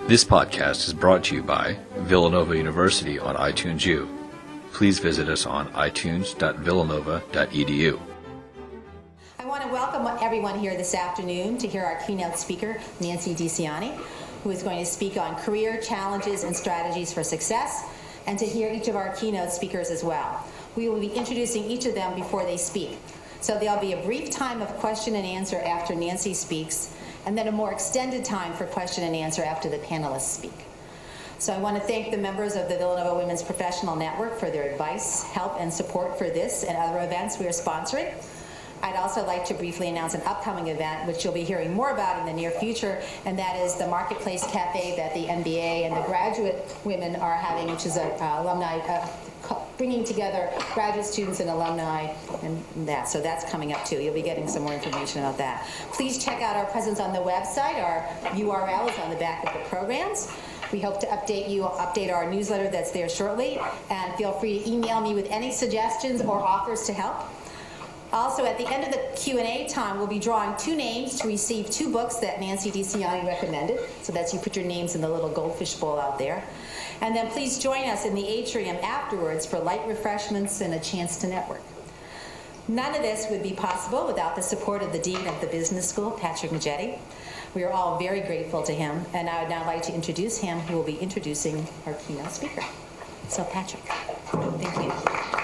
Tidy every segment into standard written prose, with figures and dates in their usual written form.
This podcast is brought to you by Villanova University on iTunes U. Please visit us on itunes.villanova.edu. I want to welcome everyone here this afternoon to hear our keynote speaker, Nancy DiCianni, who is going to speak on career challenges and strategies for success, and to hear each of our keynote speakers as well. We will be introducing each of them before they speak. So there'll be a brief time of question and answer after Nancy speaks, and then a more extended time for question and answer after the panelists speak. So I want to thank the members of the Villanova Women's Professional Network for their advice, help, and support for this and other events we are sponsoring. I'd also like to briefly announce an upcoming event, which you'll be hearing more about in the near future, and that is the Marketplace Cafe that the MBA and the graduate women are having, which is an alumni bringing together graduate students and alumni, and that. So that's coming up too. You'll be getting some more information about that. Please check out our presence on the website. Our URL is on the back of the programs. We hope to update our newsletter that's there shortly, and feel free to email me with any suggestions or offers to help. Also, at the end of the Q&A time, we'll be drawing 2 names to receive 2 books that Nancy DiCianni recommended. So that's, you put your names in the little goldfish bowl out there. And then please join us in the atrium afterwards for light refreshments and a chance to network. None of this would be possible without the support of the Dean of the Business School, Patrick Maggetti. We are all very grateful to him, and I would now like to introduce him, who will be introducing our keynote speaker. So Patrick, thank you.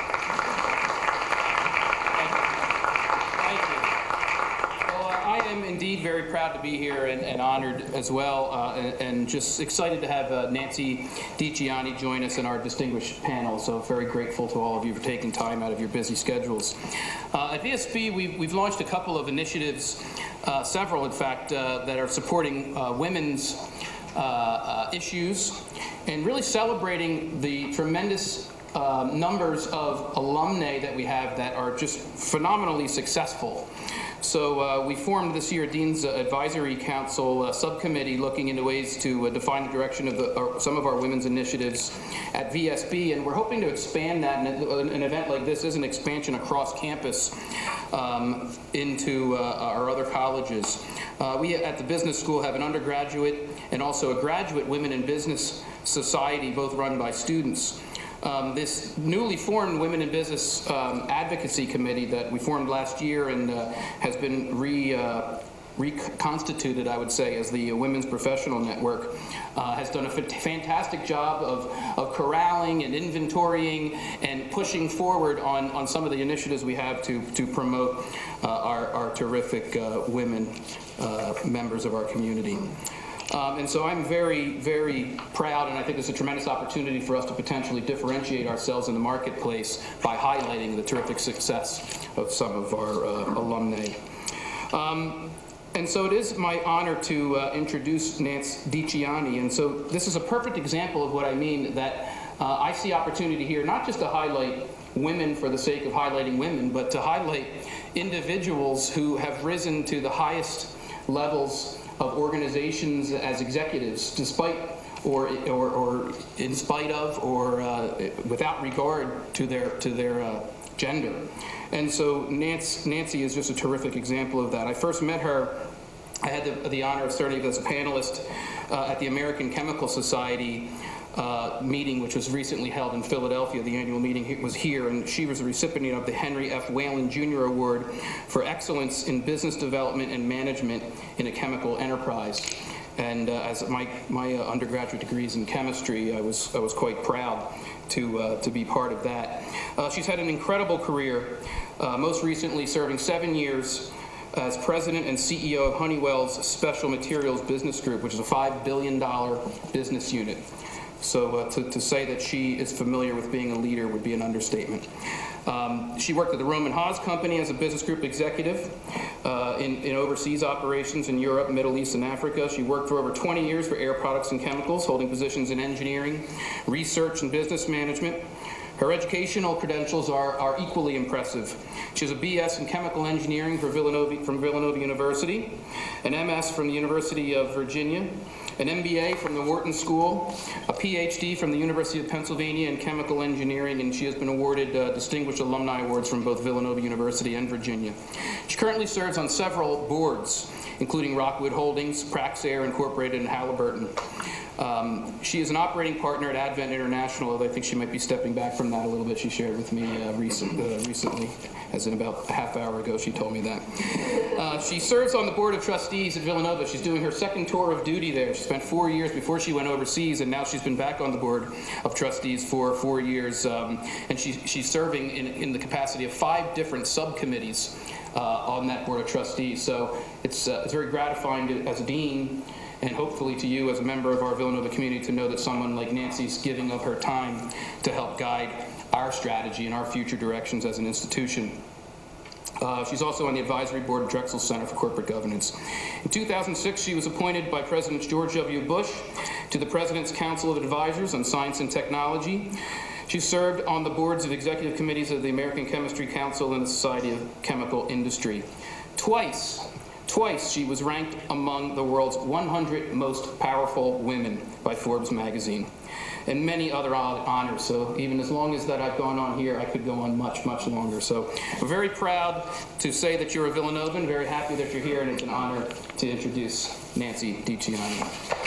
I am indeed very proud to be here and honored as well, and just excited to have Nancy DiCianni join us in our distinguished panel. So very grateful to all of you for taking time out of your busy schedules. At VSB, we've launched a couple of initiatives, several in fact, that are supporting women's issues and really celebrating the tremendous numbers of alumni that we have that are just phenomenally successful. So we formed this year Dean's Advisory Council subcommittee looking into ways to define the direction of some of our women's initiatives at VSB, and we're hoping to expand that. And an event like this is an expansion across campus into our other colleges. We at the business school have an undergraduate and also a graduate women in business society, both run by students. This newly formed Women in Business Advocacy Committee that we formed last year and has been reconstituted, I would say, as the Women's Professional Network, has done a fantastic job of corralling and inventorying and pushing forward on some of the initiatives we have to promote our terrific women members of our community. And so I'm very, very proud, and I think it's a tremendous opportunity for us to potentially differentiate ourselves in the marketplace by highlighting the terrific success of some of our alumni. And so it is my honor to introduce Nancy DiCianni. And so this is a perfect example of what I mean, that I see opportunity here not just to highlight women for the sake of highlighting women, but to highlight individuals who have risen to the highest levels of organizations as executives, despite or in spite of or without regard to their gender. And so Nancy is just a terrific example of that. I first met her, I had the honor of serving as a panelist at the American Chemical Society meeting, which was recently held in Philadelphia. The annual meeting was here, and she was the recipient of the Henry F. Whalen Jr. Award for Excellence in Business Development and Management in a Chemical Enterprise. And as my undergraduate degree is in chemistry, I was quite proud to be part of that. She's had an incredible career, most recently serving 7 years as president and CEO of Honeywell's Special Materials Business Group, which is a $5 billion business unit. So to say that she is familiar with being a leader would be an understatement. She worked at the Roman Haas Company as a business group executive in overseas operations in Europe, Middle East, and Africa. She worked for over 20 years for Air Products and Chemicals, holding positions in engineering, research, and business management. Her educational credentials are equally impressive. She has a BS in chemical engineering from Villanova University, an MS from the University of Virginia, an MBA from the Wharton School, a PhD from the University of Pennsylvania in chemical engineering, and she has been awarded distinguished alumni awards from both Villanova University and Virginia. She currently serves on several boards, including Rockwood Holdings, Praxair Incorporated, and Halliburton. She is an operating partner at Advent International, although I think she might be stepping back from that a little bit. She shared with me recently, as in about a half hour ago, she told me that. She serves on the Board of Trustees at Villanova. She's doing her second tour of duty there. She spent 4 years before she went overseas, and now she's been back on the Board of Trustees for 4 years. And she's serving in the capacity of 5 different subcommittees on that Board of Trustees. So it's very gratifying as a dean, and hopefully to you as a member of our Villanova community, to know that someone like Nancy's giving of her time to help guide our strategy and our future directions as an institution. She's also on the advisory board of Drexel Center for Corporate Governance. In 2006, she was appointed by President George W. Bush to the President's Council of Advisors on Science and Technology. She served on the boards of executive committees of the American Chemistry Council and the Society of Chemical Industry. Twice she was ranked among the world's 100 most powerful women by Forbes magazine, and many other honors. So even as long as that I've gone on here, I could go on much, much longer. So we're very proud to say that you're a Villanovan, very happy that you're here, and it's an honor to introduce Nancy DiCiani.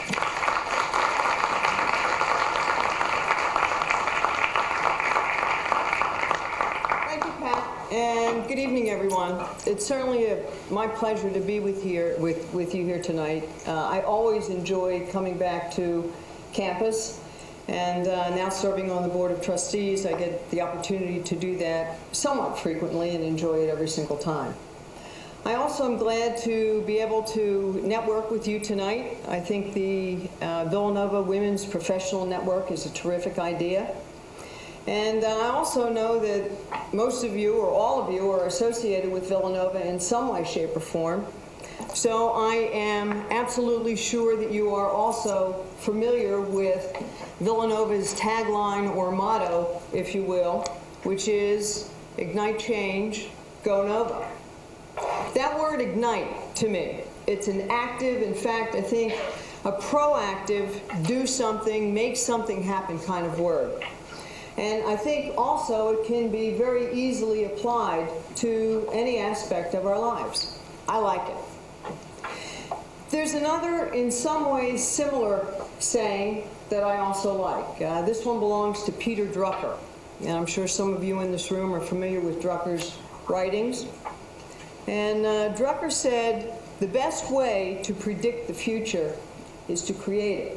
And good evening, everyone. It's certainly my pleasure to be with you here tonight. I always enjoy coming back to campus, and now serving on the Board of Trustees, I get the opportunity to do that somewhat frequently and enjoy it every single time. I also am glad to be able to network with you tonight. I think the Villanova Women's Professional Network is a terrific idea. And I also know that most of you, or all of you, are associated with Villanova in some way, shape, or form. So I am absolutely sure that you are also familiar with Villanova's tagline, or motto, if you will, which is Ignite Change, Go Nova. That word ignite, to me, it's an active, in fact, I think a proactive, do something, make something happen kind of word. And I think also it can be very easily applied to any aspect of our lives. I like it. There's another, in some ways, similar saying that I also like. This one belongs to Peter Drucker. And I'm sure some of you in this room are familiar with Drucker's writings. And Drucker said, the best way to predict the future is to create it.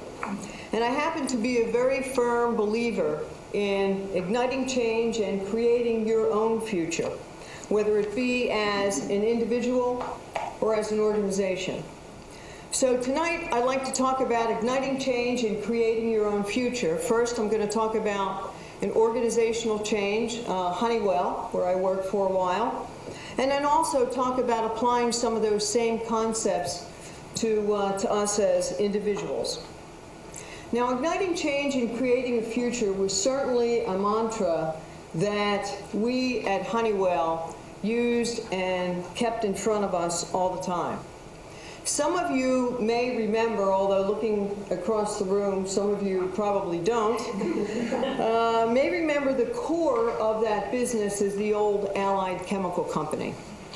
And I happen to be a very firm believer in igniting change and creating your own future, whether it be as an individual or as an organization. So tonight I'd like to talk about igniting change and creating your own future. First, I'm going to talk about an organizational change, Honeywell, where I worked for a while, and then also talk about applying some of those same concepts to us as individuals. Now, igniting change and creating a future was certainly a mantra that we at Honeywell used and kept in front of us all the time. Some of you may remember, although looking across the room, some of you probably don't, may remember the core of that business is the old Allied Chemical Company.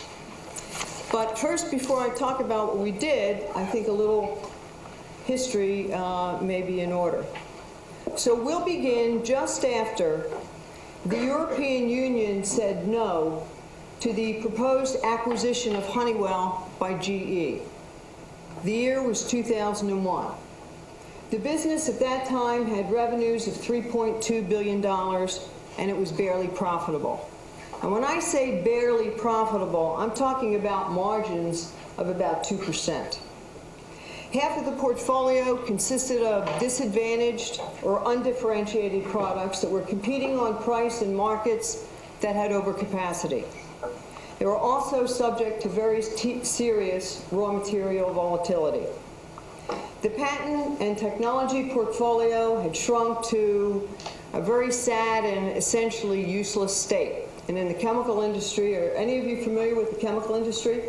But first, before I talk about what we did, I think a little history may be in order. So we'll begin just after the European Union said no to the proposed acquisition of Honeywell by GE. The year was 2001. The business at that time had revenues of $3.2 billion, and it was barely profitable. And when I say barely profitable, I'm talking about margins of about 2%. Half of the portfolio consisted of disadvantaged or undifferentiated products that were competing on price in markets that had overcapacity. They were also subject to very serious raw material volatility. The patent and technology portfolio had shrunk to a very sad and essentially useless state. And in the chemical industry, are any of you familiar with the chemical industry?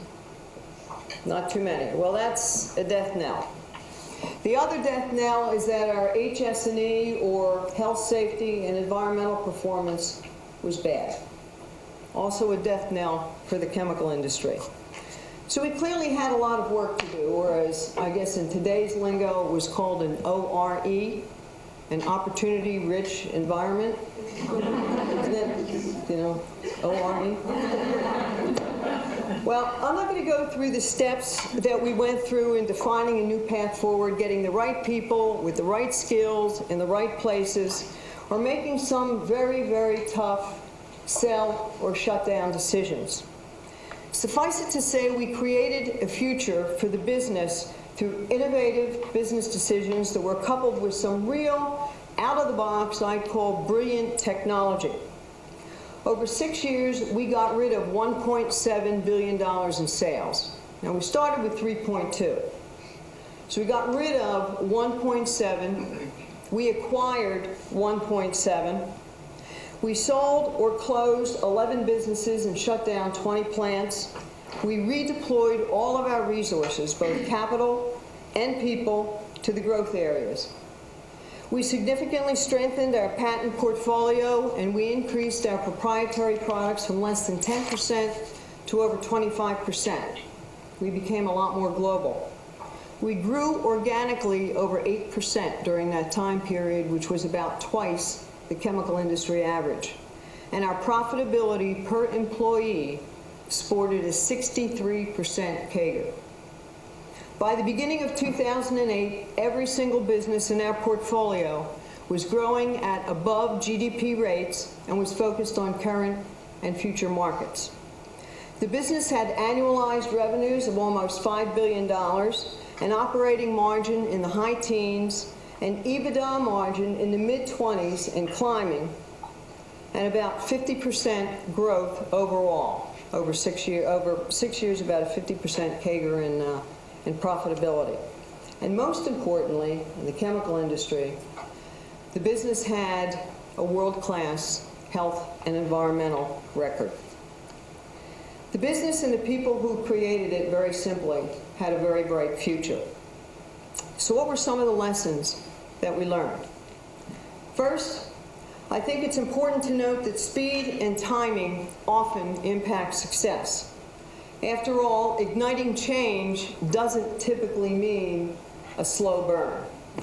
Not too many. Well, that's a death knell. The other death knell is that our HS&E, or health, safety, and environmental performance, was bad. Also a death knell for the chemical industry. So we clearly had a lot of work to do, or as I guess in today's lingo it was called an ORE, an opportunity-rich environment. Isn't it, you know, ORE? Well, I'm not going to go through the steps that we went through in defining a new path forward, getting the right people with the right skills in the right places, or making some very, very tough sell or shut down decisions. Suffice it to say, we created a future for the business through innovative business decisions that were coupled with some real, out-of-the-box, I'd call brilliant technology. Over 6 years, we got rid of $1.7 billion in sales. Now, we started with 3.2. So we got rid of 1.7. We acquired 1.7. We sold or closed 11 businesses and shut down 20 plants. We redeployed all of our resources, both capital and people, to the growth areas. We significantly strengthened our patent portfolio, and we increased our proprietary products from less than 10% to over 25%. We became a lot more global. We grew organically over 8% during that time period, which was about twice the chemical industry average. And our profitability per employee sported a 63% CAGR. By the beginning of 2008, every single business in our portfolio was growing at above GDP rates and was focused on current and future markets. The business had annualized revenues of almost $5 billion, an operating margin in the high teens, an EBITDA margin in the mid-20s and climbing, and about 50% growth overall over 6 years. Over 6 years, about a 50% CAGR in profitability. And most importantly, in the chemical industry, the business had a world-class health and environmental record. The business and the people who created it, very simply, had a very bright future. So what were some of the lessons that we learned? First, I think it's important to note that speed and timing often impact success. After all, igniting change doesn't typically mean a slow burn.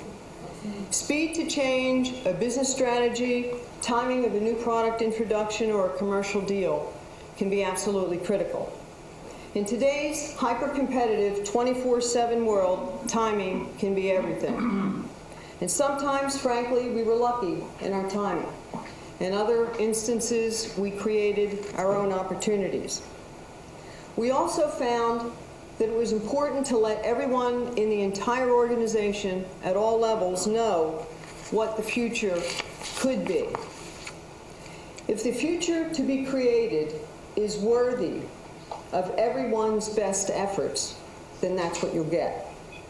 Speed to change, a business strategy, timing of a new product introduction or a commercial deal can be absolutely critical. In today's hyper-competitive 24/7 world, timing can be everything. And sometimes, frankly, we were lucky in our timing. In other instances, we created our own opportunities. We also found that it was important to let everyone in the entire organization at all levels know what the future could be. If the future to be created is worthy of everyone's best efforts, then that's what you'll get.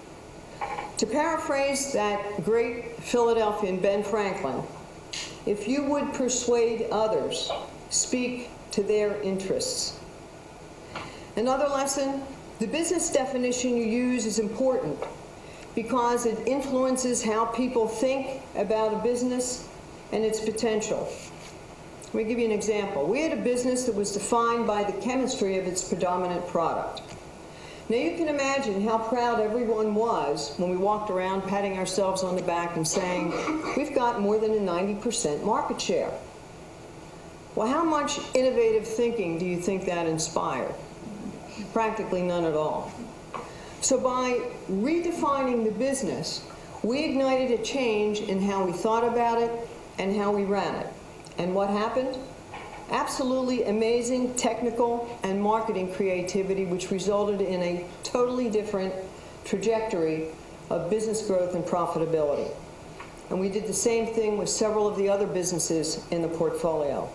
To paraphrase that great Philadelphian, Ben Franklin, if you would persuade others, speak to their interests. Another lesson, the business definition you use is important because it influences how people think about a business and its potential. Let me give you an example. We had a business that was defined by the chemistry of its predominant product. Now you can imagine how proud everyone was when we walked around patting ourselves on the back and saying, we've got more than a 90% market share. Well, how much innovative thinking do you think that inspired? Practically none at all. So by redefining the business, we ignited a change in how we thought about it and how we ran it. And what happened? Absolutely amazing technical and marketing creativity, which resulted in a totally different trajectory of business growth and profitability. And we did the same thing with several of the other businesses in the portfolio.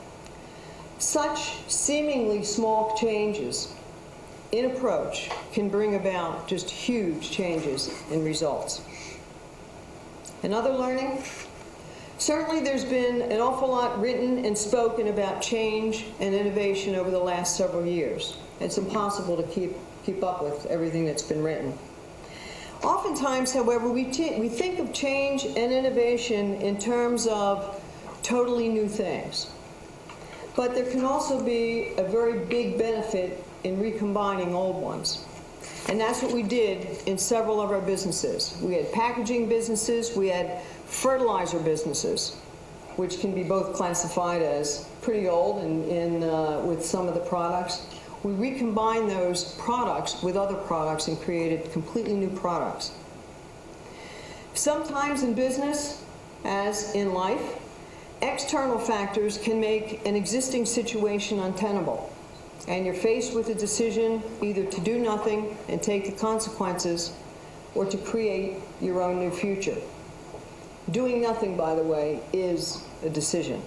Such seemingly small changes in approach can bring about just huge changes in results. Another learning? Certainly there's been an awful lot written and spoken about change and innovation over the last several years. It's impossible to keep up with everything that's been written. Oftentimes, however, we think of change and innovation in terms of totally new things. But there can also be a very big benefit in recombining old ones. And that's what we did in several of our businesses. We had packaging businesses, we had fertilizer businesses, which can be both classified as pretty old with some of the products. We recombined those products with other products and created completely new products. Sometimes in business, as in life, external factors can make an existing situation untenable, and you're faced with a decision either to do nothing and take the consequences or to create your own new future. Doing nothing, by the way, is a decision.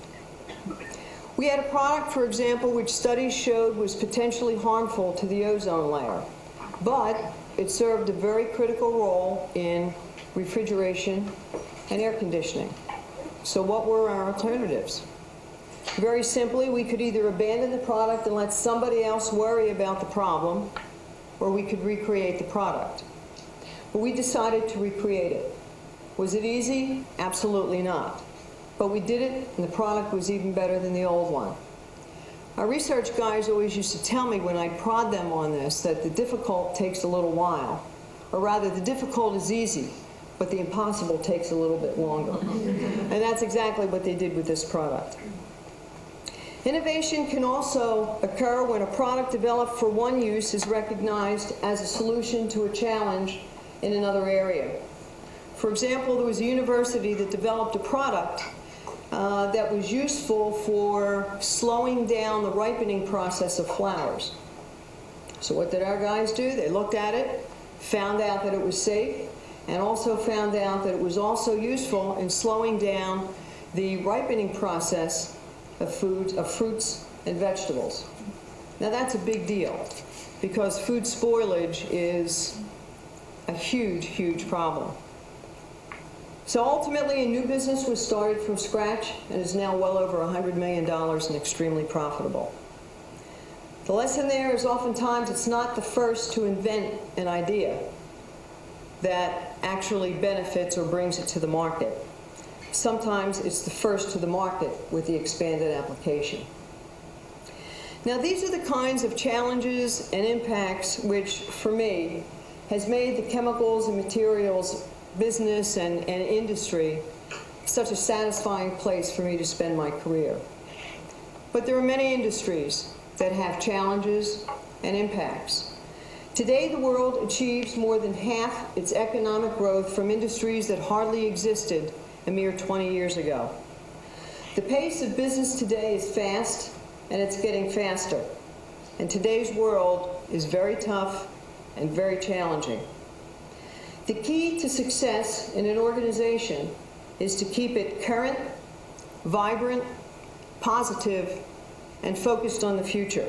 We had a product, for example, which studies showed was potentially harmful to the ozone layer, but it served a very critical role in refrigeration and air conditioning. So what were our alternatives? Very simply, we could either abandon the product and let somebody else worry about the problem, or we could recreate the product. But we decided to recreate it. Was it easy? Absolutely not. But we did it, and the product was even better than the old one. Our research guys always used to tell me when I prod them on this that the difficult takes a little while, or rather the difficult is easy, but the impossible takes a little bit longer. And that's exactly what they did with this product. Innovation can also occur when a product developed for one use is recognized as a solution to a challenge in another area. For example, there was a university that developed a product that was useful for slowing down the ripening process of flowers. So what did our guys do? They looked at it, found out that it was safe, and also found out that it was also useful in slowing down the ripening process of fruits and vegetables. Now that's a big deal because food spoilage is a huge, huge problem. So ultimately, a new business was started from scratch and is now well over $100 million and extremely profitable. The lesson there is oftentimes it's not the first to invent an idea that actually benefits or brings it to the market. Sometimes it's the first to the market with the expanded application. Now these are the kinds of challenges and impacts which, for me, has made the chemicals and materials business and industry such a satisfying place for me to spend my career. But there are many industries that have challenges and impacts. Today, the world achieves more than half its economic growth from industries that hardly existed a mere 20 years ago. The pace of business today is fast, and it's getting faster. And today's world is very tough and very challenging. The key to success in an organization is to keep it current, vibrant, positive, and focused on the future.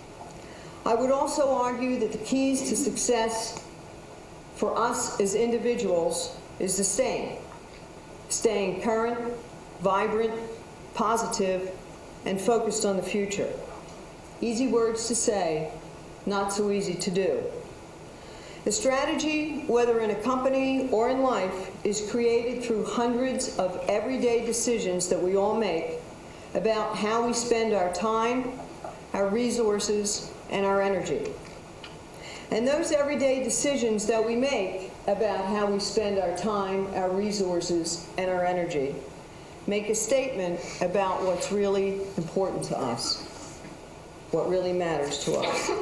I would also argue that the keys to success for us as individuals is the same: staying current, vibrant, positive, and focused on the future. Easy words to say, not so easy to do. The strategy, whether in a company or in life, is created through hundreds of everyday decisions that we all make about how we spend our time, our resources, and our energy. And those everyday decisions that we make about how we spend our time, our resources, and our energy make a statement about what's really important to us, what really matters to us.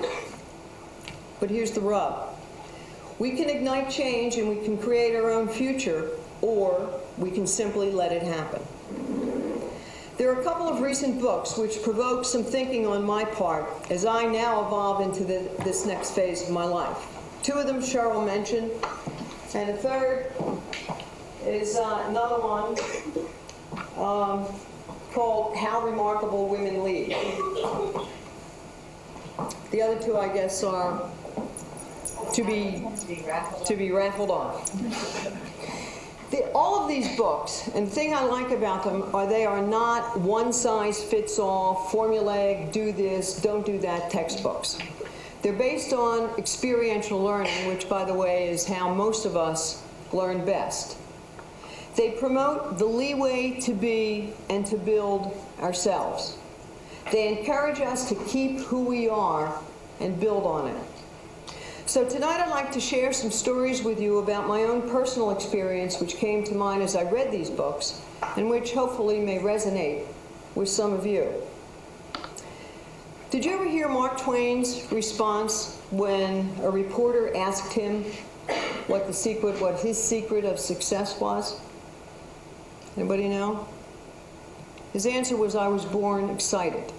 But here's the rub. We can ignite change and we can create our own future, or we can simply let it happen. There are a couple of recent books which provoked some thinking on my part as I now evolve into this next phase of my life. Two of them Cheryl mentioned, and a third is another one called How Remarkable Women Lead. The other two, I guess, are to be raffled off. All of these books, and the thing I like about them are they are not one-size-fits-all, formulaic, do this, don't do that textbooks. They're based on experiential learning, which, by the way, is how most of us learn best. They promote the leeway to be and to build ourselves. They encourage us to keep who we are and build on it. So tonight I'd like to share some stories with you about my own personal experience which came to mind as I read these books and which hopefully may resonate with some of you. Did you ever hear Mark Twain's response when a reporter asked him what his secret of success was? Anybody know? His answer was, "I was born excited."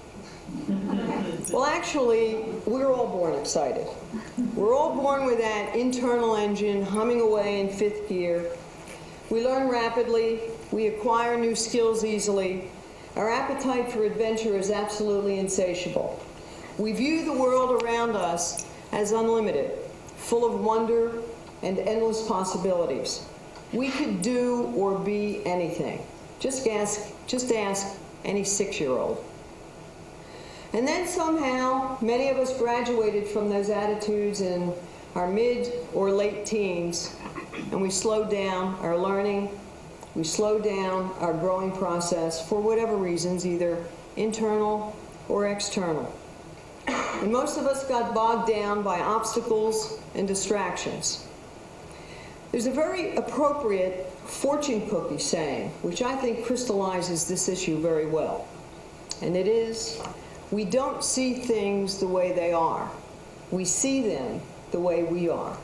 Well, actually, we're all born excited. We're all born with that internal engine humming away in fifth gear. We learn rapidly. We acquire new skills easily. Our appetite for adventure is absolutely insatiable. We view the world around us as unlimited, full of wonder and endless possibilities. We could do or be anything. Just ask any 6-year-old. And then somehow, many of us graduated from those attitudes in our mid or late teens, and we slowed down our learning, we slowed down our growing process for whatever reasons, either internal or external. And most of us got bogged down by obstacles and distractions. There's a very appropriate fortune cookie saying, which I think crystallizes this issue very well. And it is, we don't see things the way they are. We see them the way we are.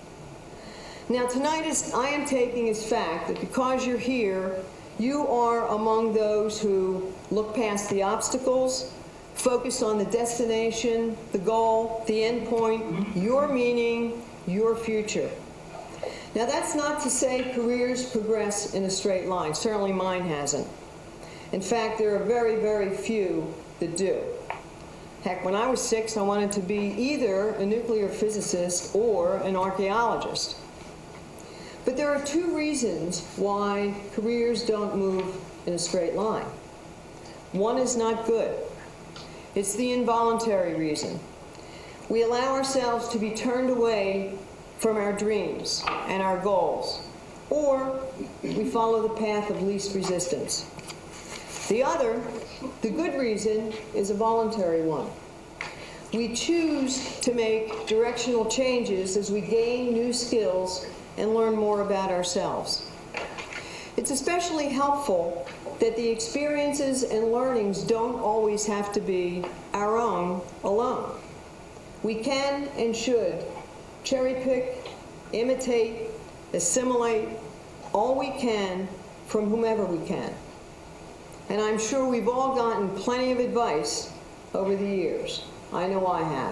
Now tonight I am taking as fact that because you're here, you are among those who look past the obstacles, focus on the destination, the goal, the end point, your meaning, your future. Now that's not to say careers progress in a straight line. Certainly mine hasn't. In fact, there are very, very few that do. Heck, when I was 6, I wanted to be either a nuclear physicist or an archaeologist. But there are 2 reasons why careers don't move in a straight line. One is not good. It's the involuntary reason. We allow ourselves to be turned away from our dreams and our goals, or we follow the path of least resistance. The other, the good reason, is a voluntary one. We choose to make directional changes as we gain new skills and learn more about ourselves. It's especially helpful that the experiences and learnings don't always have to be our own alone. We can and should cherry pick, imitate, assimilate all we can from whomever we can. And I'm sure we've all gotten plenty of advice over the years. I know I have.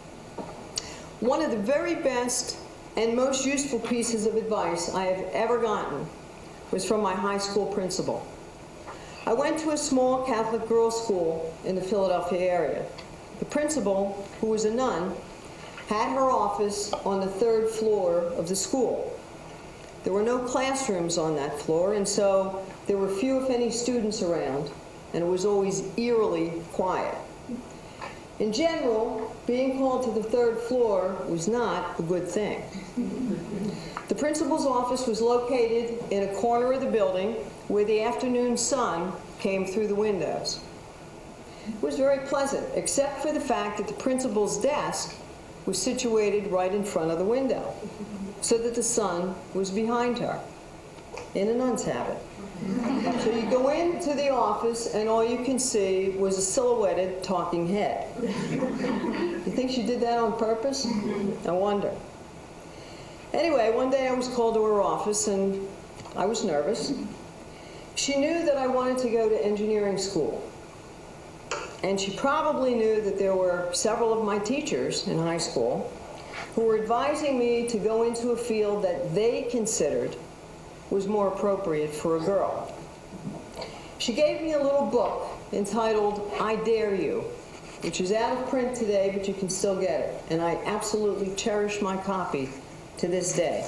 One of the very best and most useful pieces of advice I have ever gotten was from my high school principal. I went to a small Catholic girls' school in the Philadelphia area. The principal, who was a nun, had her office on the 3rd floor of the school. There were no classrooms on that floor, and so there were few, if any, students around, and it was always eerily quiet. In general, being called to the 3rd floor was not a good thing. The principal's office was located in a corner of the building where the afternoon sun came through the windows. It was very pleasant, except for the fact that the principal's desk was situated right in front of the window, so that the sun was behind her, in a nun's habit. So you go into the office and all you can see was a silhouetted talking head. You think she did that on purpose? I wonder. Anyway, one day I was called to her office and I was nervous. She knew that I wanted to go to engineering school. And she probably knew that there were several of my teachers in high school who were advising me to go into a field that they considered was more appropriate for a girl. She gave me a little book entitled I Dare You, which is out of print today, but you can still get it. And I absolutely cherish my copy to this day.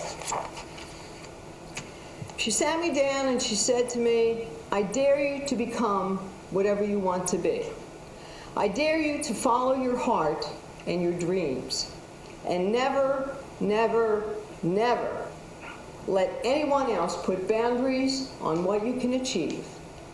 She sat me down and she said to me, I dare you to become whatever you want to be. I dare you to follow your heart and your dreams. And never, never, never let anyone else put boundaries on what you can achieve.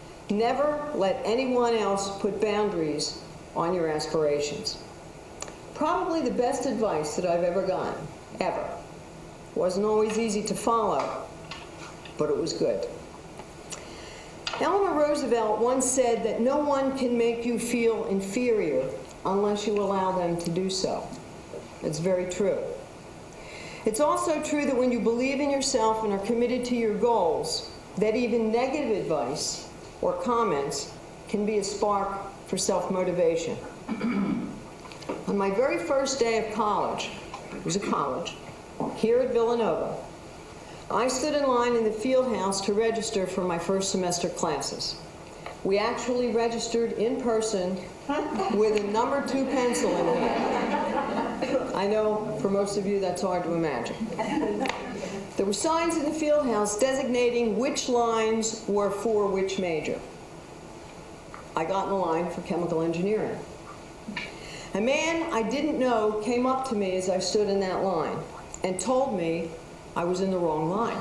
Never let anyone else put boundaries on your aspirations. probably the best advice that I've ever gotten, ever. Wasn't always easy to follow, but it was good. Eleanor Roosevelt once said that no one can make you feel inferior unless you allow them to do so. It's very true. It's also true that when you believe in yourself and are committed to your goals, that even negative advice or comments can be a spark for self-motivation. On my very first day of college, it was a college, here at Villanova, I stood in line in the field house to register for my first semester classes. We actually registered in person with a number 2 pencil in hand. I know for most of you that's hard to imagine. There were signs in the field house designating which lines were for which major. I got in the line for chemical engineering. A man I didn't know came up to me as I stood in that line and told me I was in the wrong line.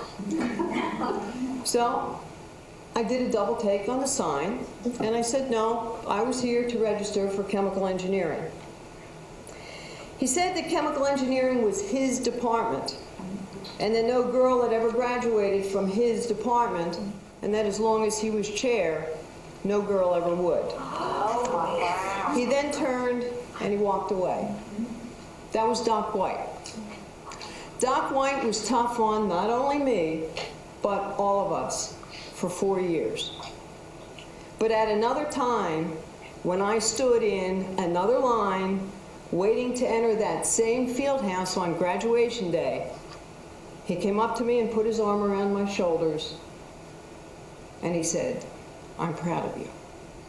So I did a double take on the sign, and I said, no, I was here to register for chemical engineering. He said that chemical engineering was his department, and that no girl had ever graduated from his department, and that as long as he was chair, no girl ever would. He then turned and he walked away. That was Doc White. Doc White was tough on not only me, but all of us for 4 years. But at another time, when I stood in another line, waiting to enter that same field house on graduation day, he came up to me and put his arm around my shoulders, and he said, I'm proud of you.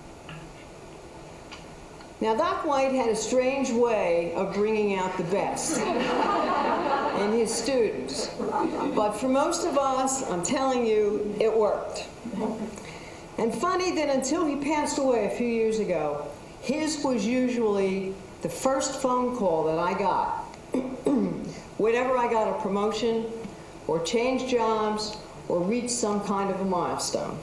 Now, Doc White had a strange way of bringing out the best in his students. But for most of us, I'm telling you, it worked. And funny that until he passed away a few years ago, his was usually the first phone call that I got whenever I got a promotion or changed jobs or reached some kind of a milestone.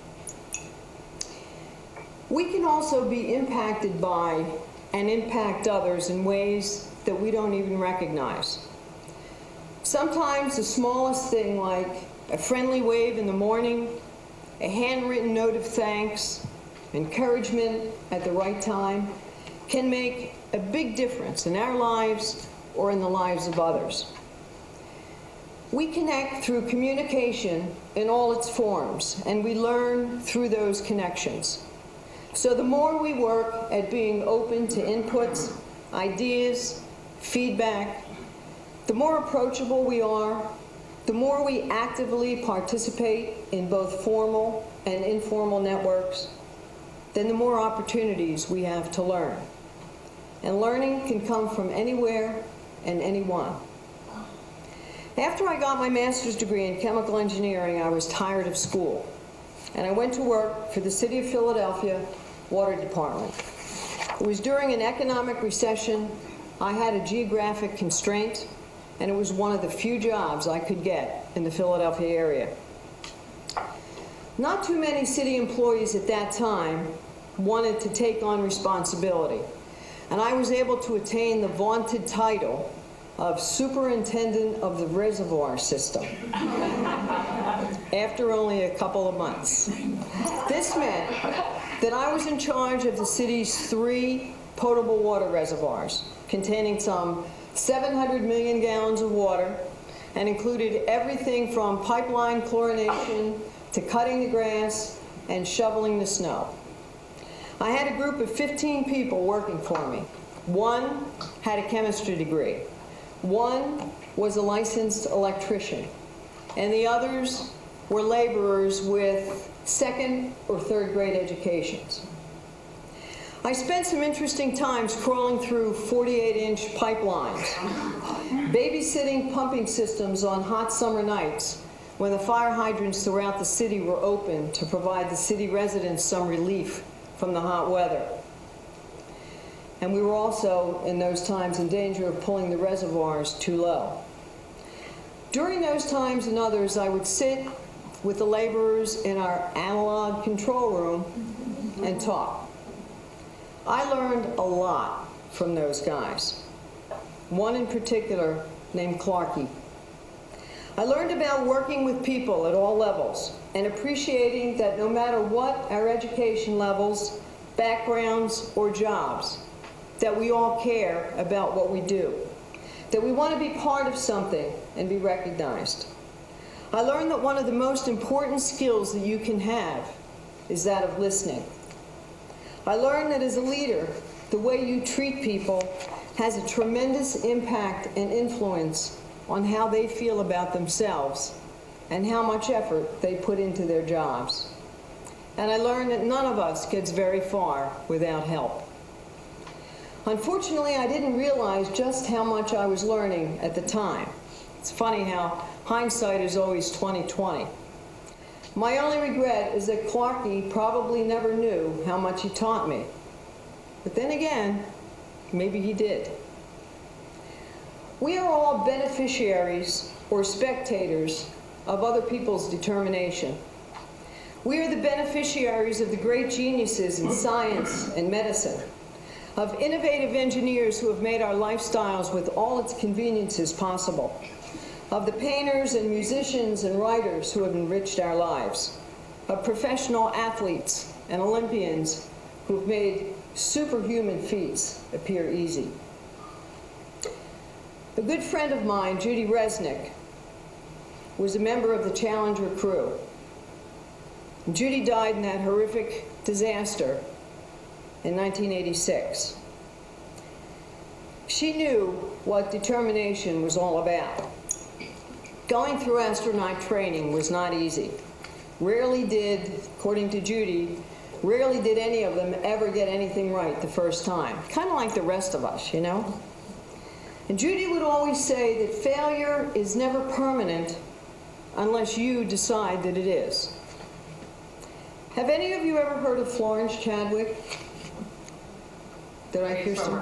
We can also be impacted by and impact others in ways that we don't even recognize. Sometimes the smallest thing, like a friendly wave in the morning, a handwritten note of thanks, encouragement at the right time, can make a big difference in our lives or in the lives of others. We connect through communication in all its forms, and we learn through those connections. So the more we work at being open to inputs, ideas, feedback, the more approachable we are, the more we actively participate in both formal and informal networks, then the more opportunities we have to learn. And learning can come from anywhere and anyone. After I got my master's degree in chemical engineering, I was tired of school, and I went to work for the City of Philadelphia Water Department. It was during an economic recession. I had a geographic constraint, and it was one of the few jobs I could get in the Philadelphia area. Not too many city employees at that time wanted to take on responsibility, and I was able to attain the vaunted title of Superintendent of the Reservoir System after only a couple of months. This meant that I was in charge of the city's 3 potable water reservoirs, containing some 700 million gallons of water, and included everything from pipeline chlorination to cutting the grass and shoveling the snow. I had a group of 15 people working for me. 1 had a chemistry degree. 1 was a licensed electrician, and the others were laborers with 2nd or 3rd grade educations. I spent some interesting times crawling through 48-inch pipelines, babysitting pumping systems on hot summer nights when the fire hydrants throughout the city were open to provide the city residents some relief from the hot weather. And we were also, in those times, in danger of pulling the reservoirs too low. During those times and others, I would sit with the laborers in our analog control room and talk. I learned a lot from those guys. one in particular named Clarkie. I learned about working with people at all levels and appreciating that no matter what our education levels, backgrounds, or jobs, that we all care about what we do, that we want to be part of something and be recognized. I learned that one of the most important skills that you can have is that of listening. I learned that as a leader, the way you treat people has a tremendous impact and influence on how they feel about themselves and how much effort they put into their jobs. And I learned that none of us gets very far without help. Unfortunately, I didn't realize just how much I was learning at the time. It's funny how hindsight is always 20/20. My only regret is that Clarkie probably never knew how much he taught me. But then again, maybe he did. We are all beneficiaries or spectators of other people's determination. We are the beneficiaries of the great geniuses in science and medicine, of innovative engineers who have made our lifestyles with all its conveniences possible, of the painters and musicians and writers who have enriched our lives, of professional athletes and Olympians who have made superhuman feats appear easy. A good friend of mine, Judy Resnick, was a member of the Challenger crew. Judy died in that horrific disaster in 1986. She knew what determination was all about. Going through astronaut training was not easy. Rarely did, according to Judy, rarely did any of them ever get anything right the first time. Kind of like the rest of us, you know? And Judy would always say that failure is never permanent unless you decide that it is. Have any of you ever heard of Florence Chadwick? Did I hear some?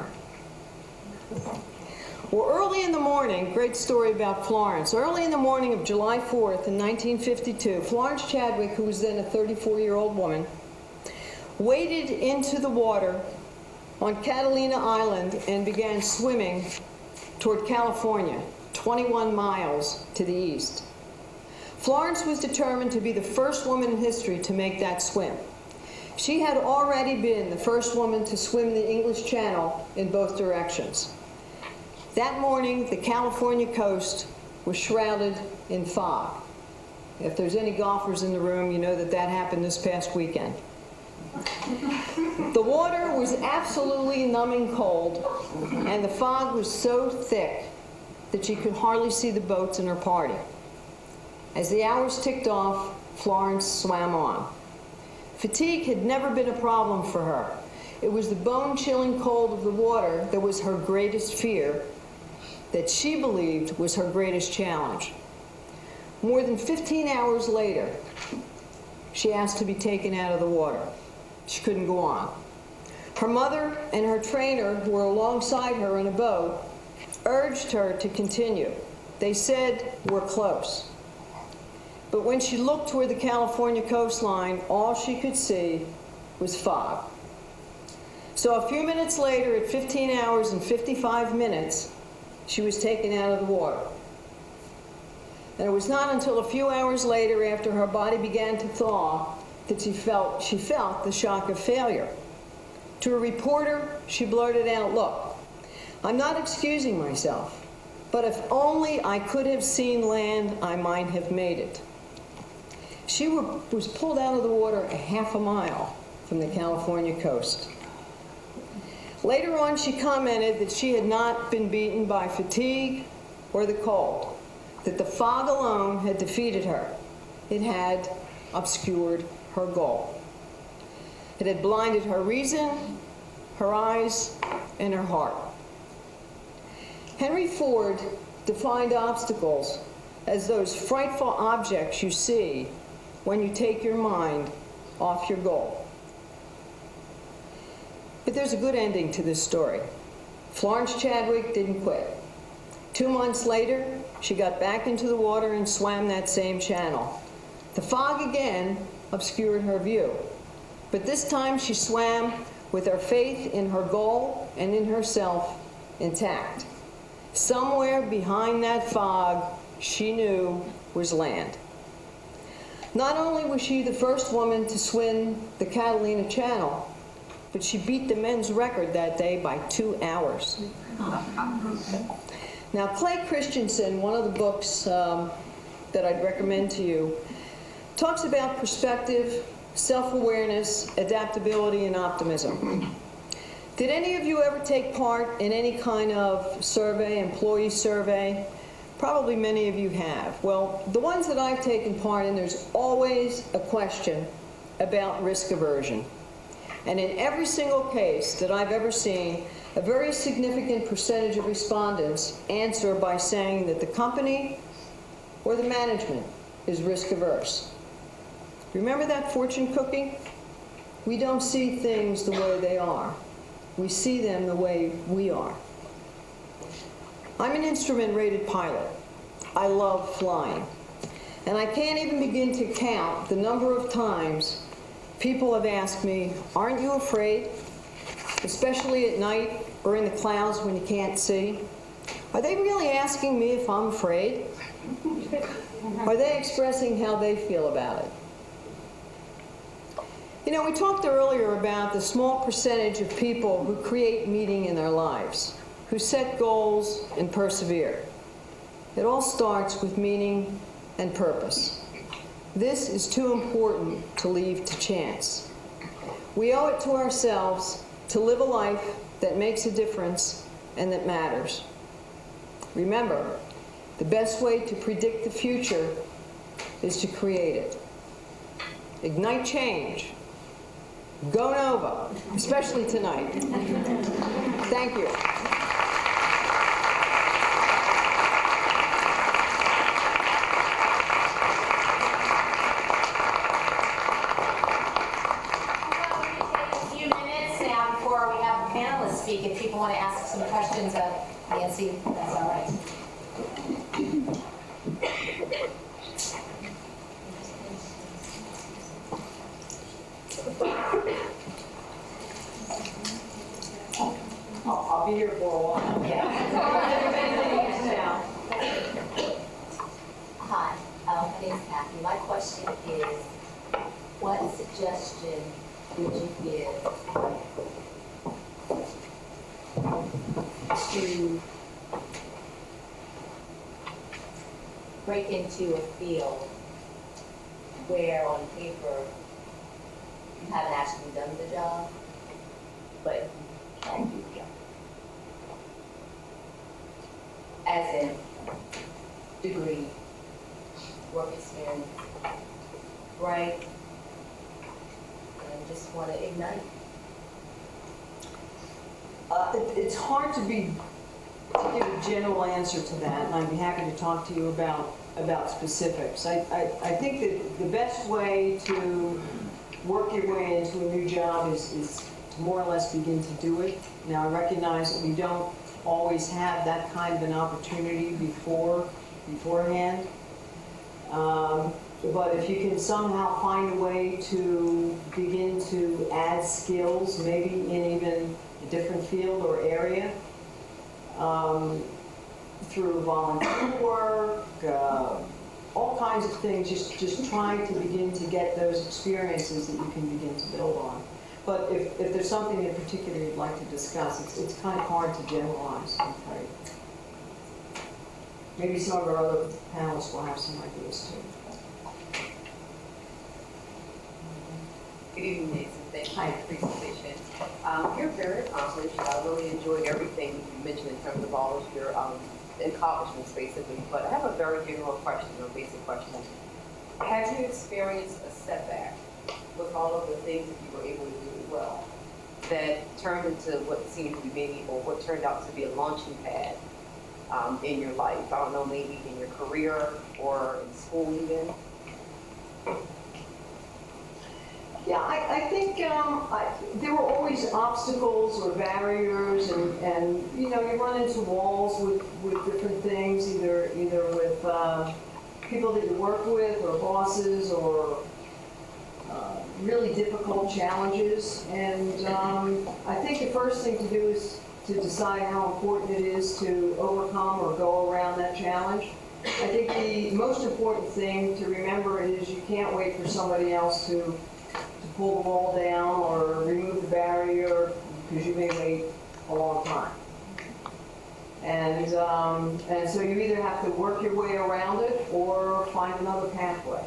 Well, early in the morning, great story about Florence. Early in the morning of July 4th in 1952, Florence Chadwick, who was then a 34-year-old woman, waded into the water on Catalina Island and began swimming toward California, 21 miles to the east. Florence was determined to be the first woman in history to make that swim. She had already been the first woman to swim the English Channel in both directions. That morning, the California coast was shrouded in fog. If there's any golfers in the room, you know that that happened this past weekend. The water was absolutely numbing cold, and the fog was so thick that you could hardly see the boats in her party. As the hours ticked off, Florence swam on. Fatigue had never been a problem for her. It was the bone-chilling cold of the water that was her greatest fear, that she believed was her greatest challenge. More than 15 hours later, she asked to be taken out of the water. She couldn't go on. Her mother and her trainer, who were alongside her in a boat, urged her to continue. They said, "We're close." But when she looked toward the California coastline, all she could see was fog. So a few minutes later, at 15 hours and 55 minutes, she was taken out of the water. And it was not until a few hours later, after her body began to thaw, that she felt the shock of failure. To a reporter, she blurted out, "Look, I'm not excusing myself, but if only I could have seen land, I might have made it." She was pulled out of the water a half a mile from the California coast. Later on, she commented that she had not been beaten by fatigue or the cold, that the fog alone had defeated her. It had obscured her goal. It had blinded her reason, her eyes, and her heart. Henry Ford defined obstacles as those frightful objects you see when you take your mind off your goal. But there's a good ending to this story. Florence Chadwick didn't quit. 2 months later, she got back into the water and swam that same channel. The fog again obscured her view, but this time she swam with her faith in her goal and in herself intact. Somewhere behind that fog, she knew was land. Not only was she the first woman to swim the Catalina Channel, but she beat the men's record that day by 2 hours. Now, Clay Christensen, one of the books that I'd recommend to you, talks about perspective, self-awareness, adaptability, and optimism. Did any of you ever take part in any kind of survey, employee survey? Probably many of you have. Well, the ones that I've taken part in, there's always a question about risk aversion. And in every single case that I've ever seen, a very significant percentage of respondents answer by saying that the company or the management is risk averse. Remember that fortune cookie? We don't see things the way they are. We see them the way we are. I'm an instrument-rated pilot. I love flying. And I can't even begin to count the number of times people have asked me, aren't you afraid? Especially at night or in the clouds when you can't see. Are they really asking me if I'm afraid? Are they expressing how they feel about it? You know, we talked earlier about the small percentage of people who create meaning in their lives, who set goals and persevere. It all starts with meaning and purpose. This is too important to leave to chance. We owe it to ourselves to live a life that makes a difference and that matters. Remember, the best way to predict the future is to create it. Ignite change. Go Nova, especially tonight. Thank you. If people want to ask some questions of Nancy, that's all right. I'll be here for a while. Yeah. Hi, my name is Kathy. My question is, what suggestion would you give to break into a field where on paper you haven't actually done the job, but you can do the job? As in degree, work experience, right? And just want to ignite. It's hard to give a general answer to that, and I'd be happy to talk to you about specifics. I think that the best way to work your way into a new job is to more or less begin to do it. Now, I recognize that we don't always have that kind of an opportunity beforehand. But if you can somehow find a way to begin to add skills, maybe in even a different field or area, through volunteer work, all kinds of things, just trying to begin to get those experiences that you can begin to build on. But if there's something in particular you'd like to discuss, it's kind of hard to generalize, I'm afraid. Maybe some of our other panelists will have some ideas too. Good evening, Nancy. Thank you for the presentation. You're very accomplished. I really enjoyed everything you mentioned in terms of all of your accomplishments, basically. But I have a very general question, or basic question. Have you experienced a setback with all of the things that you were able to do well that turned into what seemed to be maybe, or what turned out to be a launching pad in your life? I don't know, maybe in your career or in school even? Yeah, I think there were always obstacles or barriers, and you know, you run into walls with different things, either with people that you work with, or bosses, or really difficult challenges. And I think the first thing to do is to decide how important it is to overcome or go around that challenge. I think the most important thing to remember is you can't wait for somebody else to pull the wall down or remove the barrier, because you may wait a long time. And so you either have to work your way around it or find another pathway.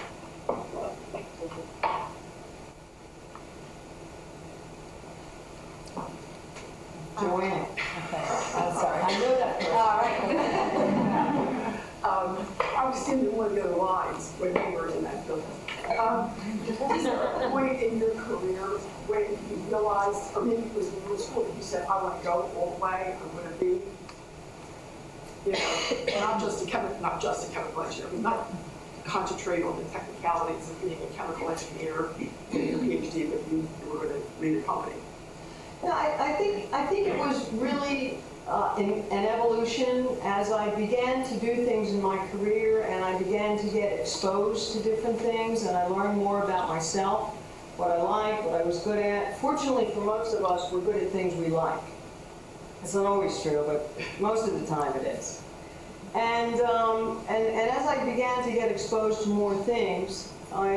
Joanne. Okay, I'm sorry. I know that person. All right. I was in one of the other lines when you were in that building. Was there a point in your career when you realized, or maybe it was in middle school, that you said, I want to go all the way, I'm going to be, you know, not just a chemical engineer, but not concentrate on the technicalities of being a chemical engineer, getting a PhD, but you were going to lead a company? No, I think it was really an evolution as I began to do things in my career and I began to get exposed to different things and I learned more about myself, what I liked, what I was good at. Fortunately for most of us, we're good at things we like. It's not always true, but most of the time it is. And as I began to get exposed to more things,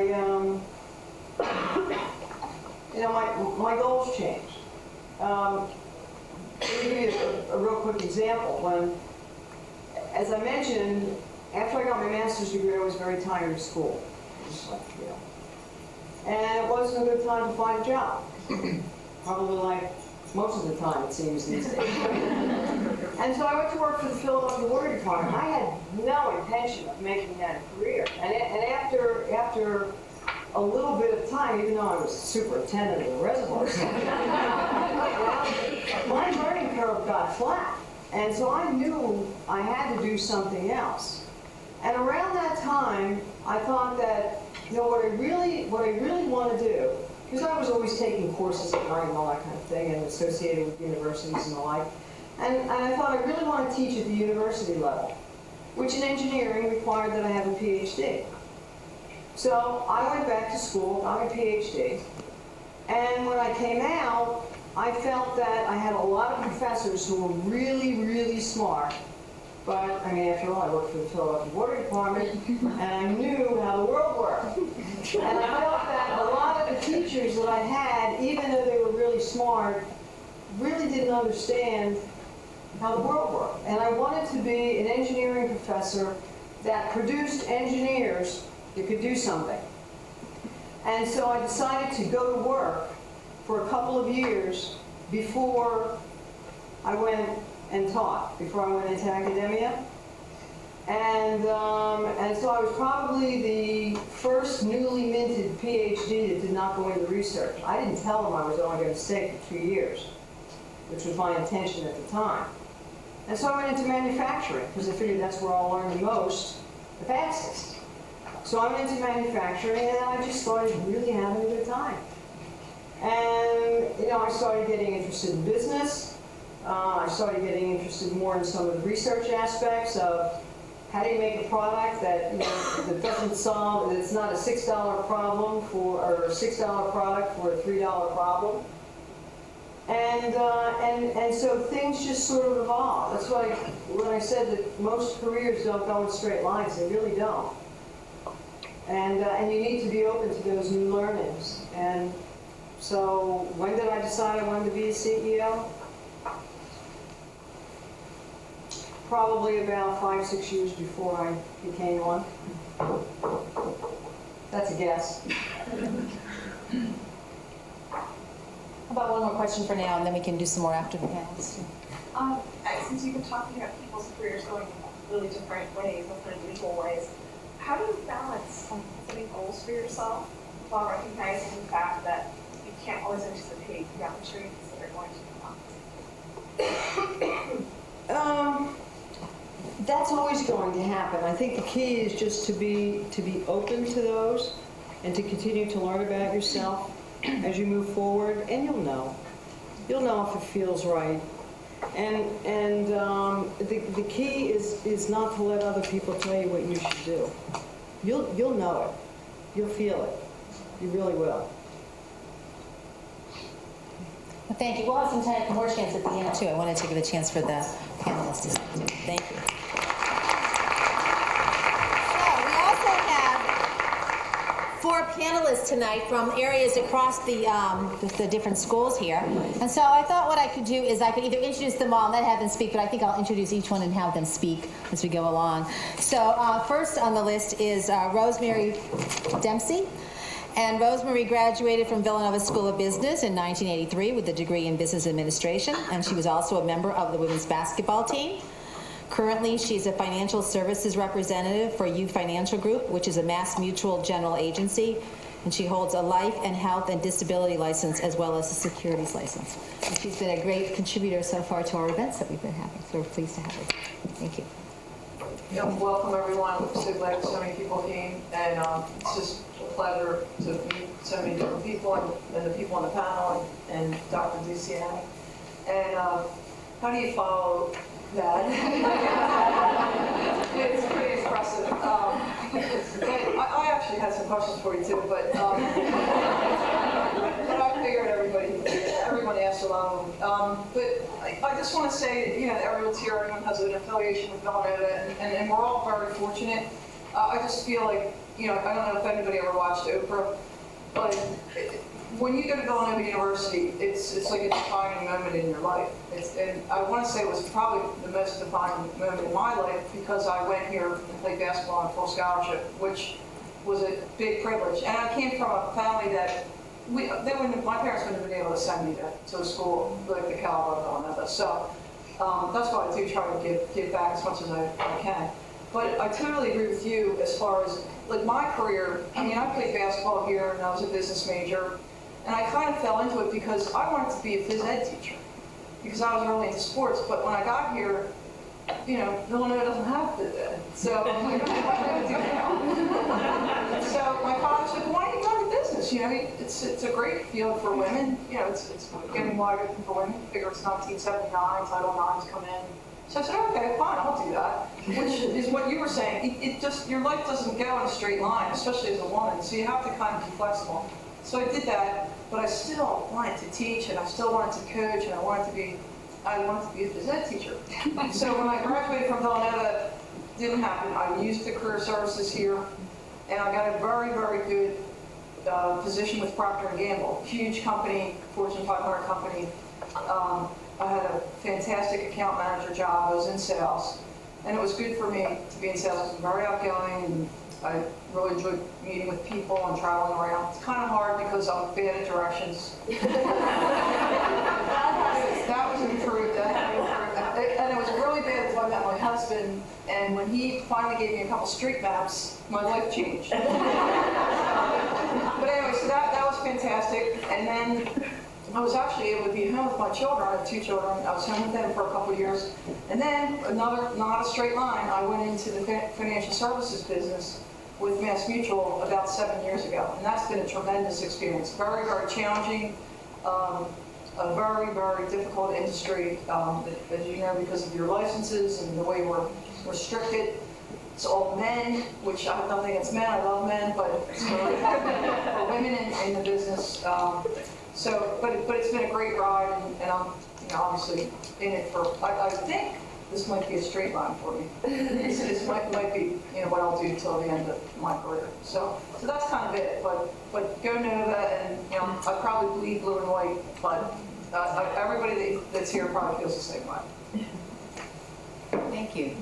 my goals changed. Let me give you a real quick example. As I mentioned, after I got my master's degree, I was very tired of school. Just like, you know. And it wasn't a good time to find a job. Probably like most of the time, it seems these days. And so I went to work for the Philadelphia Water Department. I had no intention of making that a career. And after a little bit of time, even though I was superintendent of the reservoir, my learning curve got flat. And so I knew I had to do something else. And around that time, I thought that, you know, what I really want to do, because I was always taking courses at night and all that kind of thing, and associated with universities and the like, and I thought I really want to teach at the university level, which in engineering required that I have a PhD. So I went back to school, got my PhD, and when I came out, I felt that I had a lot of professors who were really, really smart. But, I mean, after all, I worked for the Philadelphia Water Department, and I knew how the world worked. And I felt that a lot of the teachers that I had, even though they were really smart, really didn't understand how the world worked. And I wanted to be an engineering professor that produced engineers that could do something. And so I decided to go to work for a couple of years before I went and taught, before I went into academia. And so I was probably the first newly minted PhD that did not go into research. I didn't tell them I was only going to stay for 2 years, which was my intention at the time. And so I went into manufacturing, because I figured that's where I'll learn the most, the fastest. So I went into manufacturing, and I just started really having a good time. And, you know, I started getting interested in business. I started getting interested more in some of the research aspects of how do you make a product that, you know, that doesn't solve, that it's not a $6 problem or a $6 product for a $3 problem. And so things just sort of evolve. That's why when I said that most careers don't go in straight lines, they really don't. And you need to be open to those new learnings. And so when did I decide I wanted to be a CEO? Probably about 5, 6 years before I became one. That's a guess. How about one more question for now, and then we can do some more after the panelists. Since you've been talking about people's careers going in really different ways, different unusual ways, how do you balance setting goals for yourself while recognizing the fact that you can't always anticipate the opportunities that are going to come? That's always going to happen. I think the key is just to be open to those and to continue to learn about yourself as you move forward, and you'll know. You'll know if it feels right. And the key is not to let other people tell you what you should do. You'll know it. You'll feel it. You really will. Well, thank you. We'll have some time for more chance at the end, too. I wanted to give a chance for the panelists to speak, too. Thank you. So we also have 4 panelists tonight from areas across the different schools here. And so I thought what I could do is I could either introduce them all and then have them speak, but I think I'll introduce each one and have them speak as we go along. So first on the list is Rosemary Dempsey. And Rosemary graduated from Villanova School of Business in 1983 with a degree in business administration, and she was also a member of the women's basketball team. Currently, she's a financial services representative for U Financial Group, which is a Mass Mutual general agency, and she holds a life and health and disability license as well as a securities license. And she's been a great contributor so far to our events that we've been having, so we're pleased to have her. Thank you. Yeah, welcome everyone. I'm so glad so many people came, and it's just a pleasure to meet so many different people and the people on the panel and Dr. DeCiani. And how do you follow that? It's pretty impressive. But I actually had some questions for you too, but I figured everyone asked a lot of them. But I just want to say that, you know, everyone's here, everyone has an affiliation with Villanova, and we're all very fortunate. I just feel like, you know, I don't know if anybody ever watched Oprah, but when you go to Villanova University, it's like a defining moment in your life. And I want to say it was probably the most defining moment in my life because I went here and played basketball on full scholarship, which was a big privilege. And I came from a family that my parents wouldn't have been able to send me to a school like the caliber of Villanova. So that's why I do try to give back as much as I can. But I totally agree with you as far as like my career. I mean, I played basketball here and I was a business major. And I kind of fell into it because I wanted to be a phys ed teacher because I was really into sports. But when I got here, you know, Villanova doesn't have phys ed. So I'm like, what am I going to do now? So my father said, why don't you go into business? You know, it's a great field for women. You know, it's getting wider for women. I figure it's 1979, Title IX's come in. So I said, okay, fine, I'll do that. Which is what you were saying. It just, your life doesn't go in a straight line, especially as a woman. So you have to kind of be flexible. So I did that, but I still wanted to teach, and I still wanted to coach, and I wanted to be a phys ed teacher. So when I graduated from Villanova, it didn't happen. I used the career services here, and I got a very, very good position with Procter & Gamble, huge company, Fortune 500 company. I had a fantastic account manager job. I was in sales, and it was good for me to be in sales. I was very outgoing, and I really enjoyed meeting with people and traveling around. It's kind of hard because I'm bad at directions. That was improved. And it was really bad until I met my husband, and when he finally gave me a couple street maps, my life changed. But anyway, so that was fantastic. And then I was actually able to be home with my children. I have 2 children. I was home with them for a couple of years. And then, not a straight line, I went into the financial services business with Mass Mutual about 7 years ago. And that's been a tremendous experience. Very, very challenging. A very, very difficult industry, as you know, because of your licenses and the way we're restricted. It's all men, which I have nothing against men. I love men, but it's for women in the business. But it's been a great ride, and I'm, you know, obviously in it for. I think this might be a straight line for me. This might be, you know, what I'll do till the end of my career. So that's kind of it. But go Nova, and you know, I probably bleed blue and white, but everybody that's here probably feels the same way. Thank you.